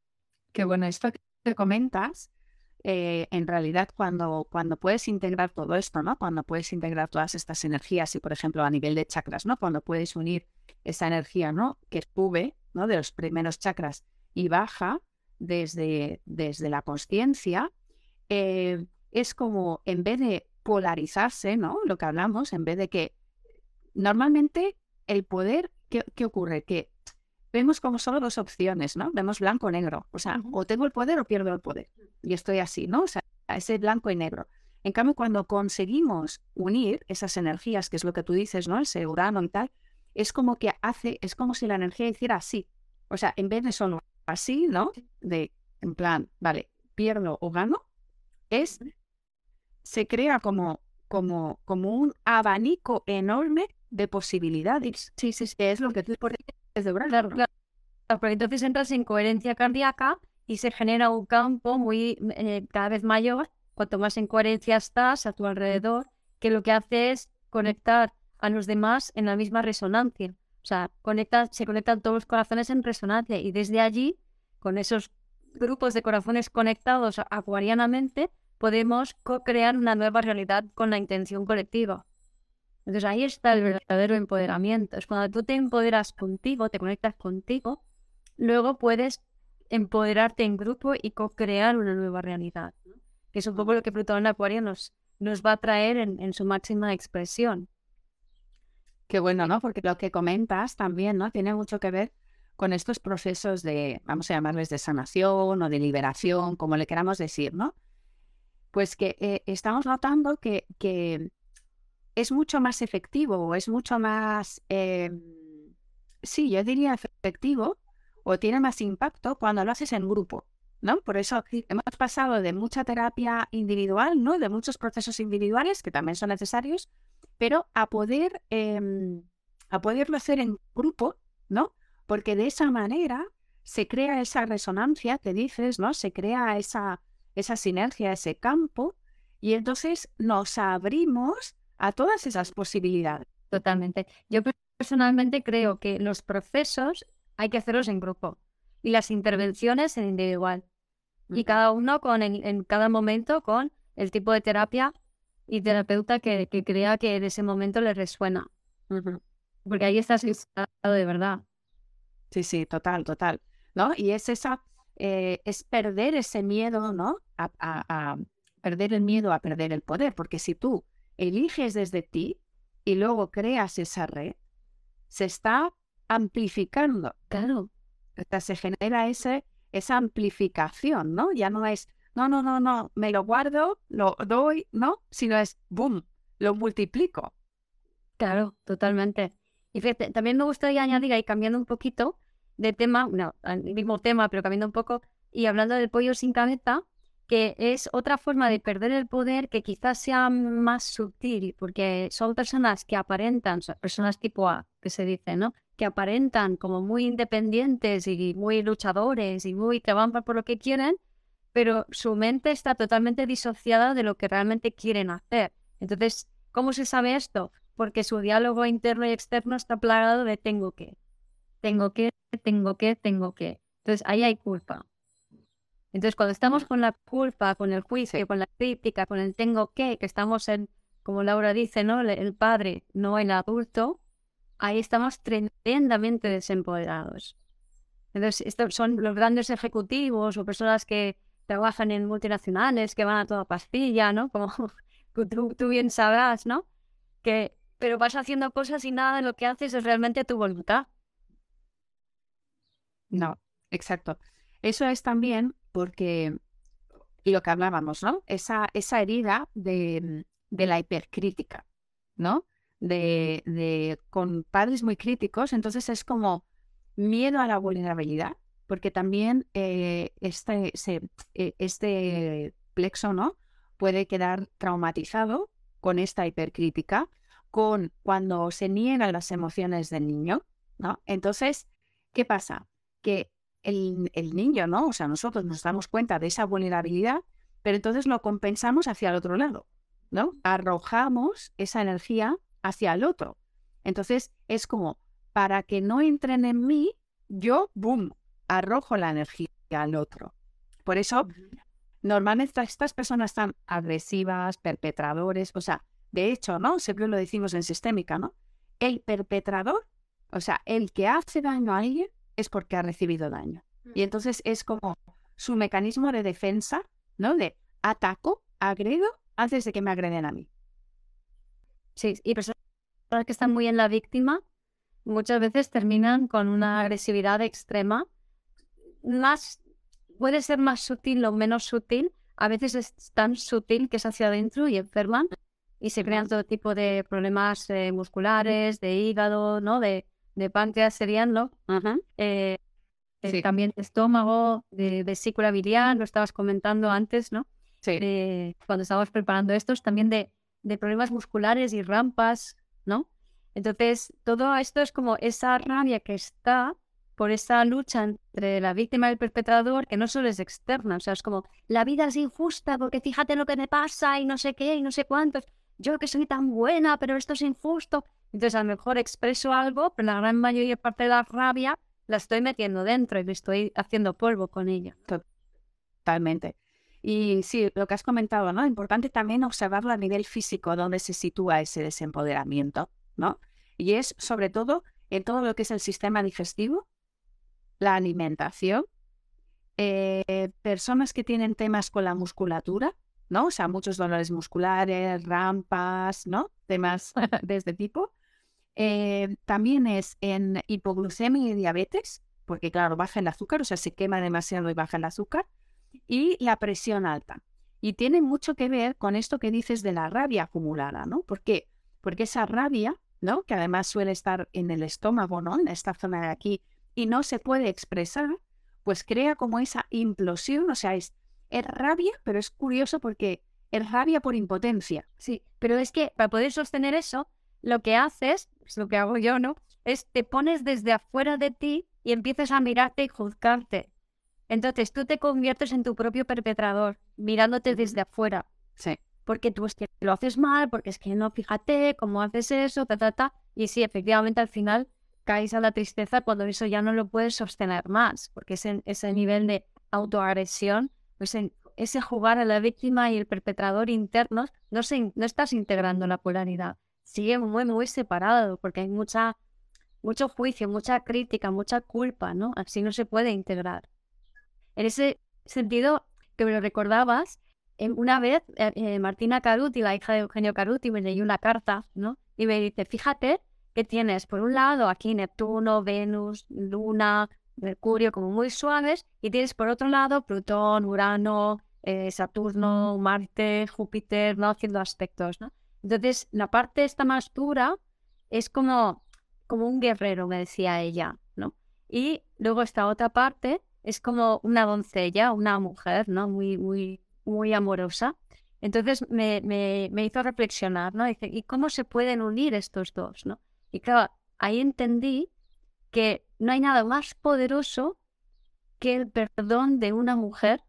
Qué bueno, esto que te comentas, Eh, en realidad cuando, cuando puedes integrar todo esto, ¿no? Cuando puedes integrar todas estas energías y, por ejemplo, a nivel de chakras, ¿no? Cuando puedes unir esa energía, ¿no? Que sube, ¿no? De los primeros chakras y baja desde, desde la consciencia, eh, es como, en vez de polarizarse, ¿no? Lo que hablamos, en vez de que normalmente el poder, ¿qué, qué ocurre? Que vemos como solo dos opciones, ¿no? Vemos blanco o negro. O sea, Ujú. o tengo el poder o pierdo el poder. Y estoy así, ¿no? O sea, ese blanco y negro. En cambio, cuando conseguimos unir esas energías, que es lo que tú dices, ¿no? Ese Urano y tal, es como que hace, es como si la energía hiciera así. O sea, en vez de solo así, ¿no? De, en plan, vale, pierdo o gano, es, se crea como, como, como un abanico enorme de posibilidades. Sí, sí, sí. Que es lo que tú pones de Urano, Claro, ¿no? claro. Porque entonces entras en coherencia cardíaca y se genera un campo muy eh, cada vez mayor. Cuanto más en coherencia estás a tu alrededor, que lo que hace es conectar a los demás en la misma resonancia. O sea, conecta, se conectan todos los corazones en resonancia y desde allí, con esos grupos de corazones conectados acuarianamente, podemos co-crear una nueva realidad con la intención colectiva. Entonces ahí está el verdadero empoderamiento. Es cuando tú te empoderas contigo, te conectas contigo, luego puedes empoderarte en grupo y co-crear una nueva realidad, ¿no? Que es un poco lo que Plutón en Acuario nos, nos va a traer en, en su máxima expresión. Qué bueno, ¿no? Porque lo que comentas también, ¿no? Tiene mucho que ver con estos procesos de, vamos a llamarles de sanación o de liberación, como le queramos decir, ¿no? Pues que eh, estamos notando que, que es mucho más efectivo o es mucho más, eh, sí, yo diría efectivo o tiene más impacto cuando lo haces en grupo, ¿no? Por eso hemos pasado de mucha terapia individual, ¿no? De muchos procesos individuales que también son necesarios, pero a poder, eh, a poderlo hacer en grupo, ¿no? Porque de esa manera se crea esa resonancia que dices, ¿no? Se crea esa, esa sinergia, ese campo, y entonces nos abrimos a todas esas posibilidades. Totalmente. Yo personalmente creo que los procesos hay que hacerlos en grupo y las intervenciones en individual. Y cada uno con en, en cada momento con el tipo de terapia y terapeuta que, que crea que en ese momento le resuena. Uh-huh. Porque ahí estás instado de verdad. Sí, sí, total, total, ¿no? Y es esa, eh, es perder ese miedo, ¿no? A, a, a perder el miedo a perder el poder, porque si tú eliges desde ti y luego creas esa red, se está amplificando. Claro. O sea, se genera ese, esa amplificación, ¿no? Ya no es, no, no, no, no, me lo guardo, lo doy, ¿no? Sino es, boom, lo multiplico. Claro, totalmente. Y fíjate, también me gustaría añadir ahí, cambiando un poquito de tema, no, el mismo tema, pero cambiando un poco, y hablando del pollo sin cabeza, que es otra forma de perder el poder que quizás sea más sutil, porque son personas que aparentan, son personas tipo A, que se dice, ¿no? Que aparentan como muy independientes y muy luchadores y muy que van por lo que quieren, pero su mente está totalmente disociada de lo que realmente quieren hacer. Entonces, ¿cómo se sabe esto? Porque su diálogo interno y externo está plagado de tengo que, tengo que, tengo que, tengo que. Entonces, ahí hay culpa. Entonces, cuando estamos con la culpa, con el juicio, Sí. con la crítica, con el tengo que, que estamos en, como Laura dice, ¿no? El, el padre, no el adulto, ahí estamos tremendamente desempoderados. Entonces, estos son los grandes ejecutivos o personas que trabajan en multinacionales, que van a toda pastilla, ¿no? Como tú, tú bien sabrás, ¿no? Que, pero vas haciendo cosas y nada de lo que haces es realmente tu voluntad. No, exacto. Eso es también porque lo que hablábamos, ¿no? Esa, esa herida de, de la hipercrítica, ¿no? De, de con padres muy críticos, entonces es como miedo a la vulnerabilidad, porque también eh, este, se, eh, este plexo, ¿no? Puede quedar traumatizado con esta hipercrítica, con cuando se niegan las emociones del niño, ¿no? Entonces, ¿qué pasa? Que el, el niño, ¿no? O sea, nosotros nos damos cuenta de esa vulnerabilidad, pero entonces lo compensamos hacia el otro lado, ¿no? Arrojamos esa energía hacia el otro. Entonces, es como, para que no entren en mí, yo, boom, arrojo la energía al otro. Por eso, uh-huh. Normalmente estas personas están agresivas, perpetradores, o sea, de hecho, ¿no? Siempre lo decimos en sistémica, ¿no? El perpetrador, o sea, el que hace daño a alguien es porque ha recibido daño. Y entonces es como su mecanismo de defensa, ¿no? De ataco, agredo, antes de que me agreden a mí. Sí, y personas que están muy en la víctima muchas veces terminan con una agresividad extrema. Más, puede ser más sutil o menos sutil. A veces es tan sutil que es hacia adentro y enferman y se crean todo tipo de problemas eh, musculares, de hígado, ¿no? De, de páncreas serían, ¿no? Ajá. Eh, eh, Sí, también de estómago, de vesícula biliar, lo estabas comentando antes, ¿no? sí. De, cuando estábamos preparando estos, también de, de problemas musculares y rampas, ¿no? Entonces, todo esto es como esa rabia que está por esa lucha entre la víctima y el perpetrador, que no solo es externa, o sea, es como, la vida es injusta porque fíjate lo que me pasa y no sé qué y no sé cuántos, yo que soy tan buena, pero esto es injusto. Entonces, a lo mejor expreso algo, pero la gran mayoría parte de la rabia la estoy metiendo dentro y me estoy haciendo polvo con ella. Totalmente. Y sí, lo que has comentado, ¿no? Importante también observarlo a nivel físico, donde se sitúa ese desempoderamiento, ¿no? Y es sobre todo en todo lo que es el sistema digestivo, la alimentación, eh, personas que tienen temas con la musculatura, ¿no? O sea, muchos dolores musculares, rampas, ¿no? Temas de este tipo. Eh, también es en hipoglucemia y diabetes, porque claro, baja el azúcar, o sea, se quema demasiado y baja el azúcar, y la presión alta. Y tiene mucho que ver con esto que dices de la rabia acumulada, ¿no? ¿Por qué? Porque esa rabia, ¿no? Que además suele estar en el estómago, ¿no? En esta zona de aquí, y no se puede expresar, pues crea como esa implosión, o sea, es, es rabia, pero es curioso porque es rabia por impotencia. Sí, pero es que para poder sostener eso, lo que haces, es lo que hago yo, ¿no? Es te pones desde afuera de ti y empiezas a mirarte y juzgarte. Entonces tú te conviertes en tu propio perpetrador, mirándote desde afuera. Sí. Porque tú es que lo haces mal, porque es que no, fíjate cómo haces eso, ta, ta, ta. Y sí, efectivamente, al final caes a la tristeza cuando eso ya no lo puedes sostener más, porque ese, ese nivel de autoagresión, pues en, ese jugar a la víctima y el perpetrador internos, no, se, no estás integrando la polaridad. Sigue muy, muy separado, porque hay mucha, mucho juicio, mucha crítica, mucha culpa, ¿no? Así no se puede integrar. En ese sentido, que me lo recordabas, eh, una vez eh, eh, Martina Caruti, la hija de Eugenio Caruti, me leyó una carta, ¿no? Y me dice, fíjate que tienes por un lado aquí Neptuno, Venus, Luna, Mercurio como muy suaves, y tienes por otro lado Plutón, Urano, eh, Saturno, Marte, Júpiter, ¿no? Haciendo aspectos, ¿no? Entonces, la parte esta más dura es como, como un guerrero, me decía ella, ¿no? Y luego esta otra parte es como una doncella, una mujer, ¿no? Muy, muy, muy amorosa. Entonces me, me, me hizo reflexionar, ¿no? Dice, ¿y cómo se pueden unir estos dos, ¿no? Y claro, ahí entendí que no hay nada más poderoso que el perdón de una mujer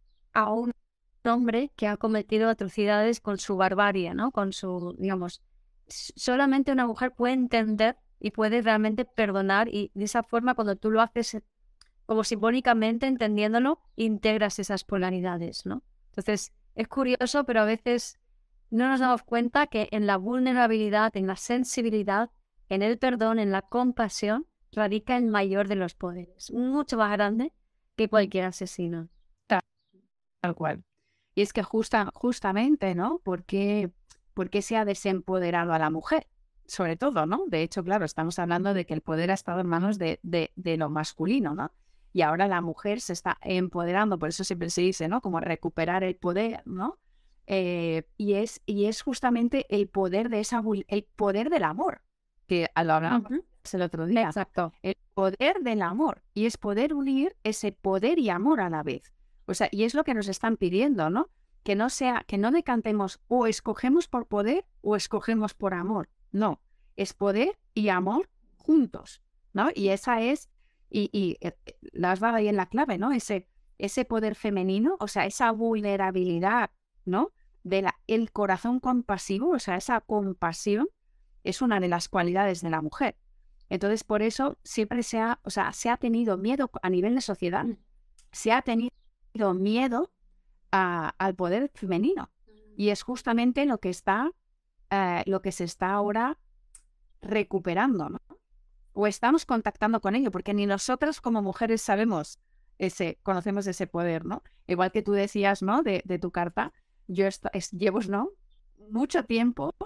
a un hombre que ha cometido atrocidades con su barbarie, ¿no? Con su, digamos, solamente una mujer puede entender y puede realmente perdonar, y de esa forma cuando tú lo haces como simbólicamente, entendiéndolo, integras esas polaridades, ¿no? Entonces, es curioso, pero a veces no nos damos cuenta que en la vulnerabilidad, en la sensibilidad, en el perdón, en la compasión, radica el mayor de los poderes, mucho más grande que cualquier asesino. Tal cual. Y es que justa, justamente, ¿no? Porque, porque se ha desempoderado a la mujer, sobre todo, ¿no? De hecho, claro, estamos hablando de que el poder ha estado en manos de, de, de lo masculino, ¿no? Y ahora la mujer se está empoderando, por eso siempre se dice, ¿no? Como recuperar el poder, ¿no? Eh, y, es, y es justamente el poder de esa, el poder del amor, que lo hablamos uh-huh. el otro día. Exacto. El poder del amor. Y es poder unir ese poder y amor a la vez. O sea, y es lo que nos están pidiendo, ¿no? Que no sea, que no decantemos o escogemos por poder o escogemos por amor. No, es poder y amor juntos, ¿no? Y esa es, y, y eh, la has dado ahí en la clave, ¿no? Ese, ese poder femenino, o sea, esa vulnerabilidad, ¿no? De la, el corazón compasivo, o sea, esa compasión es una de las cualidades de la mujer. Entonces, por eso siempre se ha, o sea, se ha tenido miedo a nivel de sociedad, se ha tenido miedo a, al poder femenino. Y es justamente lo que está, eh, lo que se está ahora recuperando, ¿no? O estamos contactando con ello, porque ni nosotras como mujeres sabemos ese, conocemos ese poder, ¿no? Igual que tú decías, ¿no? De, de tu carta, yo est- es, llevo, ¿no? Mucho tiempo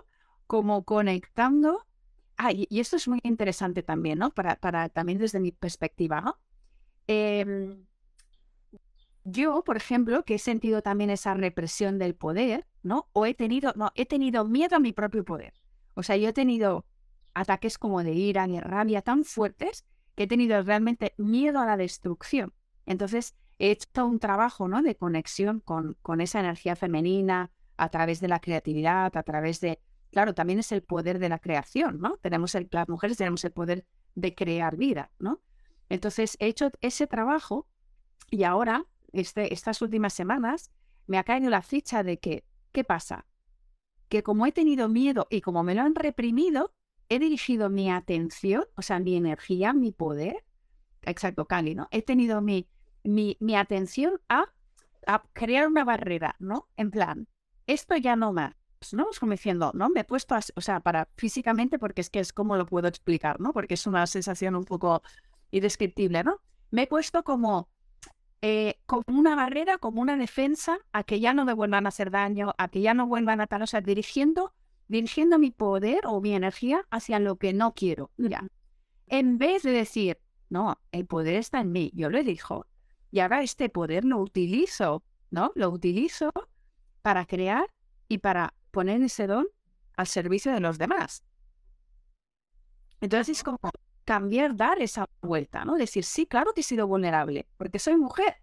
como conectando. Ah, y, y esto es muy interesante también, ¿no? Para, para también desde mi perspectiva, ¿no? Eh, yo, por ejemplo, que he sentido también esa represión del poder, ¿no? O he tenido, no, he tenido miedo a mi propio poder. O sea, yo he tenido ataques como de ira y rabia tan fuertes que he tenido realmente miedo a la destrucción. Entonces, he hecho un trabajo, ¿no? De conexión con, con esa energía femenina a través de la creatividad, a través de... Claro, también es el poder de la creación, ¿no? Tenemos el, las mujeres tenemos el poder de crear vida, ¿no? Entonces, he hecho ese trabajo y ahora, este, estas últimas semanas, me ha caído la ficha de que, ¿qué pasa? Que como he tenido miedo y como me lo han reprimido, he dirigido mi atención, o sea, mi energía, mi poder, exacto, Cali, ¿no? He tenido mi, mi, mi atención a, a crear una barrera, ¿no? En plan, esto ya no más, ¿no? Es como diciendo, ¿no? Me he puesto, a, o sea, para físicamente, porque es que es como lo puedo explicar, ¿no? Porque es una sensación un poco indescriptible, ¿no? Me he puesto como... Eh, como una barrera, como una defensa a que ya no me vuelvan a hacer daño, a que ya no vuelvan a tal, o sea, dirigiendo, dirigiendo mi poder o mi energía hacia lo que no quiero, ya. En vez de decir, no, el poder está en mí, yo lo elijo, y ahora este poder lo utilizo, ¿no? Lo utilizo para crear y para poner ese don al servicio de los demás. Entonces es como cambiar, dar esa vuelta, ¿no? Decir, sí, claro que he sido vulnerable, porque soy mujer.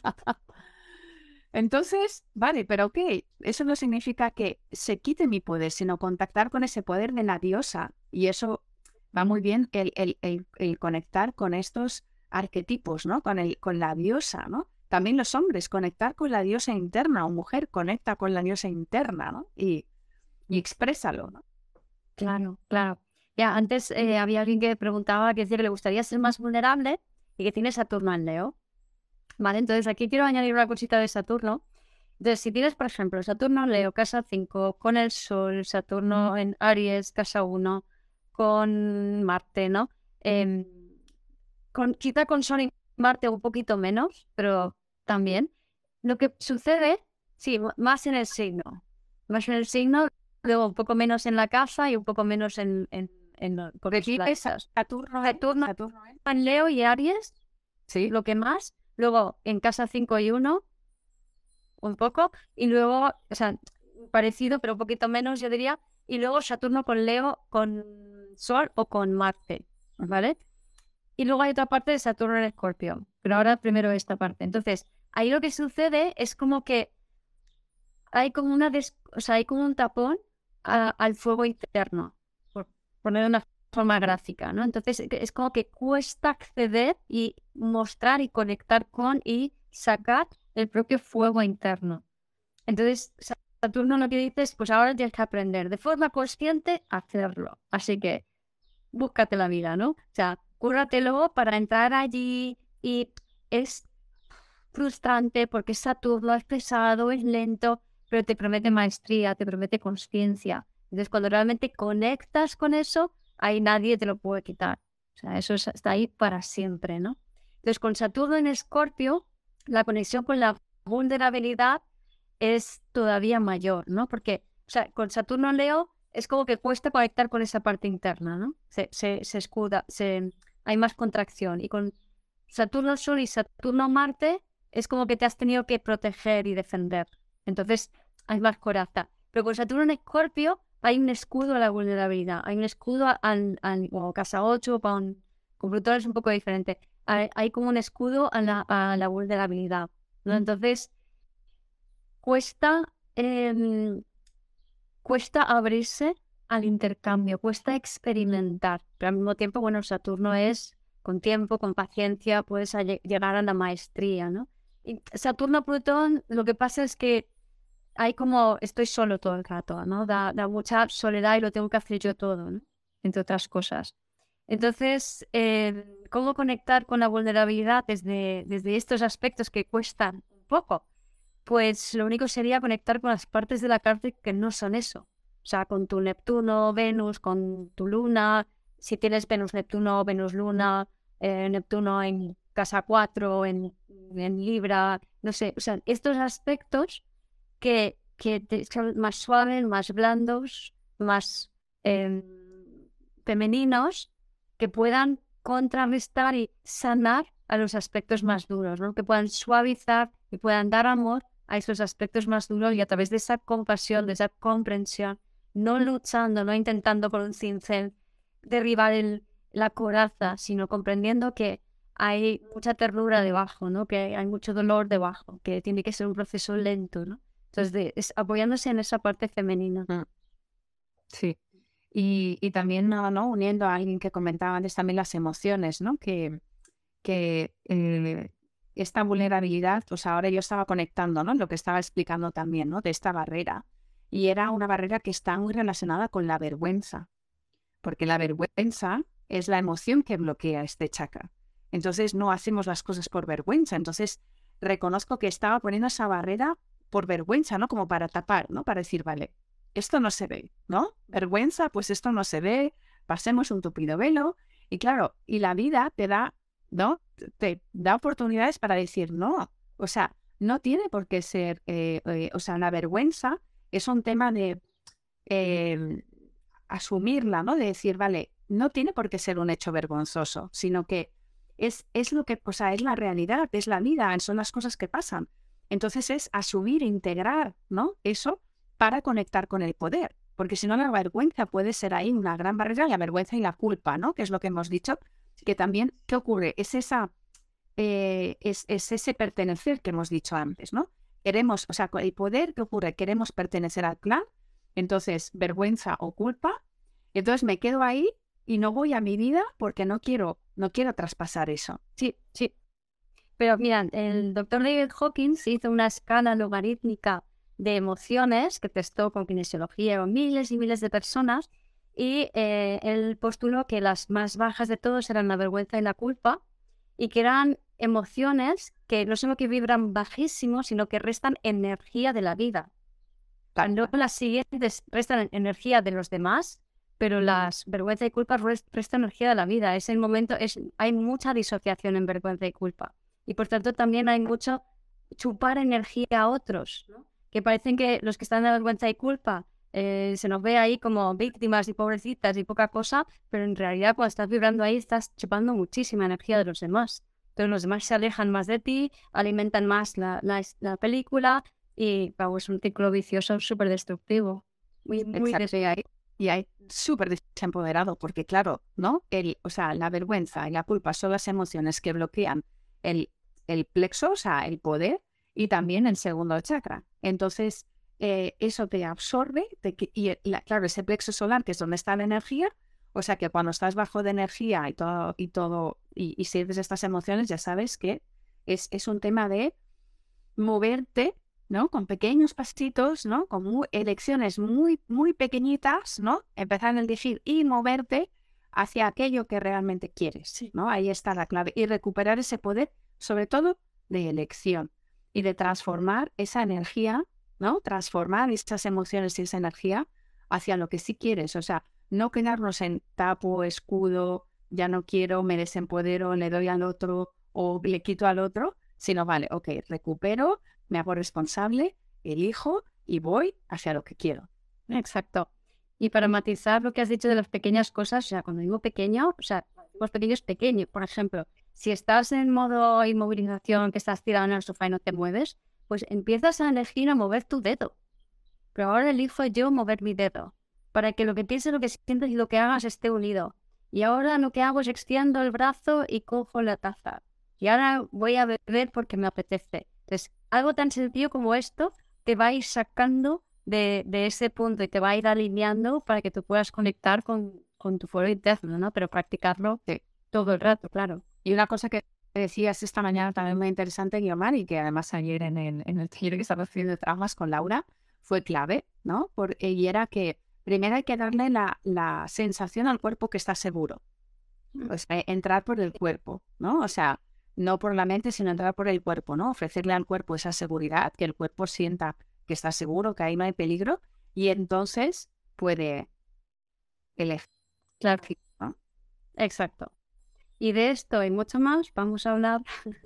Entonces, vale, pero ok, eso no significa que se quite mi poder, sino contactar con ese poder de la diosa. Y eso va muy bien, el, el, el, el conectar con estos arquetipos, ¿no? Con, el, con la diosa, ¿no? También los hombres, conectar con la diosa interna, o mujer conecta con la diosa interna, ¿no? Y, y exprésalo, ¿no? Claro, claro. Ya, antes eh, había alguien que preguntaba que decía que le gustaría ser más vulnerable y que tiene Saturno en Leo. Vale, entonces aquí quiero añadir una cosita de Saturno. Entonces, si tienes, por ejemplo, Saturno en Leo, casa cinco, con el Sol, Saturno en Aries, casa uno, con Marte, ¿no? Eh, con, quizá con Sol y Marte un poquito menos, pero también. Lo que sucede, sí, m- más en el signo. Más en el signo, luego un poco menos en la casa y un poco menos en, en, en lo- por los Repite, planetas. Saturno, Saturno Saturno, ¿eh? en Leo y Aries, Sí. lo que más. Luego en casa cinco y uno, un poco. Y luego, o sea, parecido, pero un poquito menos, yo diría. Y luego Saturno con Leo, con Sol o con Marte, ¿vale? Y luego hay otra parte de Saturno en Escorpio. Pero ahora primero esta parte. Entonces, ahí lo que sucede es como que hay como una des- o sea, hay como un tapón a- al fuego interno, por poner de una forma gráfica, ¿no? Entonces, e- es como que cuesta acceder y mostrar y conectar con y sacar el propio fuego interno. Entonces, Sa- Saturno lo que dice es, pues ahora tienes que aprender de forma consciente a hacerlo. Así que búscate la vida, ¿no? O sea, cúrratelo para entrar allí y es frustrante porque Saturno es pesado, es lento, pero te promete maestría, te promete conciencia. Entonces, cuando realmente conectas con eso, ahí nadie te lo puede quitar. O sea, eso es- está ahí para siempre, ¿no? Entonces, con Saturno en Escorpio, la conexión con la vulnerabilidad es todavía mayor, ¿no? Porque, o sea, con Saturno en Leo es como que cuesta conectar con esa parte interna, ¿no? Se, se, se escuda, se, hay más contracción. Y con Saturno Sol y Saturno Marte es como que te has tenido que proteger y defender. Entonces hay más coraza. Pero con Saturno en Escorpio hay un escudo a la vulnerabilidad. Hay un escudo al, al o casa ocho, con, con Plutón es un poco diferente. Hay, hay como un escudo a la, a la vulnerabilidad, ¿no? Entonces cuesta, em, cuesta abrirse al intercambio, cuesta experimentar. Pero al mismo tiempo, bueno, Saturno es con tiempo, con paciencia, puedes a lle- llegar a la maestría, ¿no? Y Saturno-Plutón, lo que pasa es que hay como, estoy solo todo el rato, ¿no? Da, da mucha soledad y lo tengo que hacer yo todo, ¿no? Entre otras cosas. Entonces, eh, ¿cómo conectar con la vulnerabilidad desde, desde estos aspectos que cuestan un poco? Pues lo único sería conectar con las partes de la carta que no son eso. O sea, con tu Neptuno, Venus, con tu Luna, si tienes Venus, Neptuno, Venus, Luna, eh, Neptuno en casa cuatro, en, en Libra, no sé, o sea, estos aspectos que, que te- son más suaves, más blandos, más eh, femeninos que puedan contrarrestar y sanar a los aspectos más duros, ¿no? Que puedan suavizar y puedan dar amor a esos aspectos más duros y a través de esa compasión, de esa comprensión, no luchando, no intentando con un cincel derribar el, la coraza, sino comprendiendo que hay mucha ternura debajo, ¿no? Que hay mucho dolor debajo, que tiene que ser un proceso lento, ¿no? Entonces, de, es, apoyándose en esa parte femenina. Mm. Sí. Y, y también, ¿no? ¿no? Uniendo a alguien que comentaba antes también las emociones, ¿no? Que, que eh, esta vulnerabilidad, pues ahora yo estaba conectando, ¿no? Lo que estaba explicando también, ¿no? De esta barrera. Y era una barrera que está muy relacionada con la vergüenza, porque la vergüenza es la emoción que bloquea este chakra. Entonces no hacemos las cosas por vergüenza. Entonces reconozco que estaba poniendo esa barrera por vergüenza, ¿no? Como para tapar, ¿no? Para decir, vale, esto no se ve, ¿no? Vergüenza, pues esto no se ve, pasemos un tupido velo. Y claro, y la vida te da, ¿no? Te da oportunidades para decir, no, o sea, no tiene por qué ser, eh, eh, o sea, la vergüenza es un tema de eh, asumirla, ¿no? De decir, vale, no tiene por qué ser un hecho vergonzoso, sino que es, es lo que, o sea, es la realidad, es la vida, son las cosas que pasan. Entonces es asumir, integrar, ¿no? Eso para conectar con el poder, porque si no la vergüenza puede ser ahí una gran barrera, la vergüenza y la culpa, ¿no? Que es lo que hemos dicho, que también, ¿qué ocurre? Es esa, eh, es, es ese pertenecer que hemos dicho antes, ¿no? Queremos, o sea, con el poder, ¿qué ocurre? Queremos pertenecer al clan, entonces vergüenza o culpa, entonces me quedo ahí y no voy a mi vida porque no quiero, no quiero traspasar eso. Sí, sí. Pero mira, el doctor David Hawkins hizo una escala logarítmica de emociones que testó con kinesiología con miles y miles de personas y eh, él postuló que las más bajas de todos eran la vergüenza y la culpa y que eran emociones que no solo que vibran bajísimo, sino que restan energía de la vida. Luego las siguientes restan energía de los demás, pero las vergüenza y culpa rest, restan energía de la vida. Es el momento, es, hay mucha disociación en vergüenza y culpa. Y por tanto también hay mucho chupar energía a otros, ¿no? Que parecen que los que están en vergüenza y culpa eh, se nos ve ahí como víctimas y pobrecitas y poca cosa, pero en realidad cuando estás vibrando ahí estás chupando muchísima energía de los demás. Entonces los demás se alejan más de ti, alimentan más la, la, la película y wow, es un ciclo vicioso súper destructivo. Muy, muy Exacto, y hay, y hay súper desempoderado, porque claro, ¿no? El, o sea, la vergüenza y la culpa son las emociones que bloquean el, el plexo, o sea, el poder, y también el segundo chakra. Entonces, eh, eso te absorbe, te, y la, claro, ese plexo solar, que es donde está la energía, o sea, que cuando estás bajo de energía y todo, y todo, y, y sientes estas emociones, ya sabes que es, es un tema de moverte, ¿no? Con pequeños pasitos, ¿no? Con muy, elecciones muy, muy pequeñitas, ¿no? Empezar a elegir y moverte hacia aquello que realmente quieres, ¿no? Ahí está la clave. Y recuperar ese poder, sobre todo, de elección y de transformar esa energía, ¿no? Transformar esas emociones y esa energía hacia lo que sí quieres. O sea, no quedarnos en tapo, escudo, ya no quiero, me desempodero, le doy al otro o le quito al otro, sino, vale, ok, recupero, me hago responsable, elijo y voy hacia lo que quiero. Exacto. Y para matizar lo que has dicho de las pequeñas cosas, o sea, cuando digo pequeño, o sea, los pequeños pequeños, por ejemplo, si estás en modo inmovilización, que estás tirado en el sofá y no te mueves, pues empiezas a elegir a mover tu dedo. Pero ahora elijo yo mover mi dedo, para que lo que pienses, lo que sientes y lo que hagas esté unido. Y ahora lo que hago es extiendo el brazo y cojo la taza. Y ahora voy a beber porque me apetece. Entonces, algo tan sencillo como esto te va a ir sacando de, de ese punto y te va a ir alineando para que tú puedas conectar con, con tu foro interno, ¿no? Pero practicarlo Sí. todo el rato, claro. Y una cosa que decías esta mañana también muy interesante, Guiomar, y que además ayer en el, en el taller que estaba haciendo de traumas con Laura, fue clave, ¿no? Por, y era que primero hay que darle la, la sensación al cuerpo que está seguro. O sea, entrar por el cuerpo, ¿no? O sea, no por la mente, sino entrar por el cuerpo, ¿no? Ofrecerle al cuerpo esa seguridad, que el cuerpo sienta que está seguro, que ahí no hay peligro, y entonces puede elegir, Claro, ¿no? exacto. Y de esto y mucho más vamos a hablar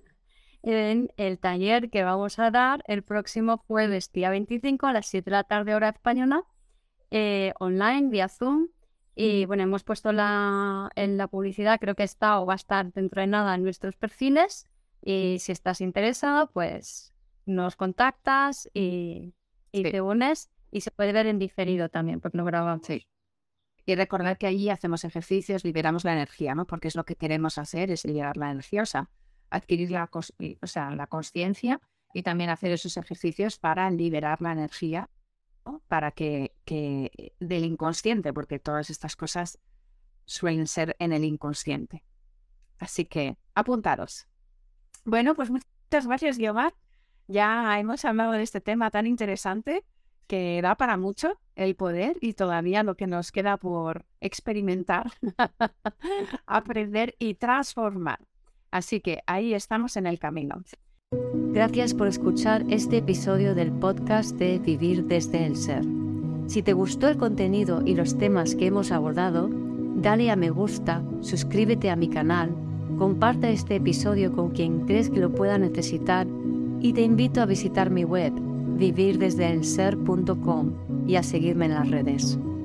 en el taller que vamos a dar el próximo jueves, día veinticinco, a las siete de la tarde, hora española, eh, online, vía Zoom, Y bueno, hemos puesto la, en la publicidad, creo que está o va a estar dentro de nada en nuestros perfiles. Y si estás interesado, pues nos contactas y, y Sí. te unes. Y se puede ver en diferido también, porque lo grabamos. Sí. Y recordar que allí hacemos ejercicios, liberamos la energía, ¿no? Porque es lo que queremos hacer, es liberar la energía, o sea, adquirir la, cos- y- o sea, la consciencia y también hacer esos ejercicios para liberar la energía, ¿no? Para que, que del inconsciente, porque todas estas cosas suelen ser en el inconsciente. Así que apuntaros. Bueno, pues muchas gracias, Guiomar. Ya hemos hablado de este tema tan interesante que da para mucho el poder y todavía lo que nos queda por experimentar, aprender y transformar. Así que ahí estamos en el camino. Gracias por escuchar este episodio del podcast de Vivir desde el Ser. Si te gustó el contenido y los temas que hemos abordado, dale a me gusta, suscríbete a mi canal, comparte este episodio con quien crees que lo pueda necesitar y te invito a visitar mi web vivir desde el ser punto com y a seguirme en las redes.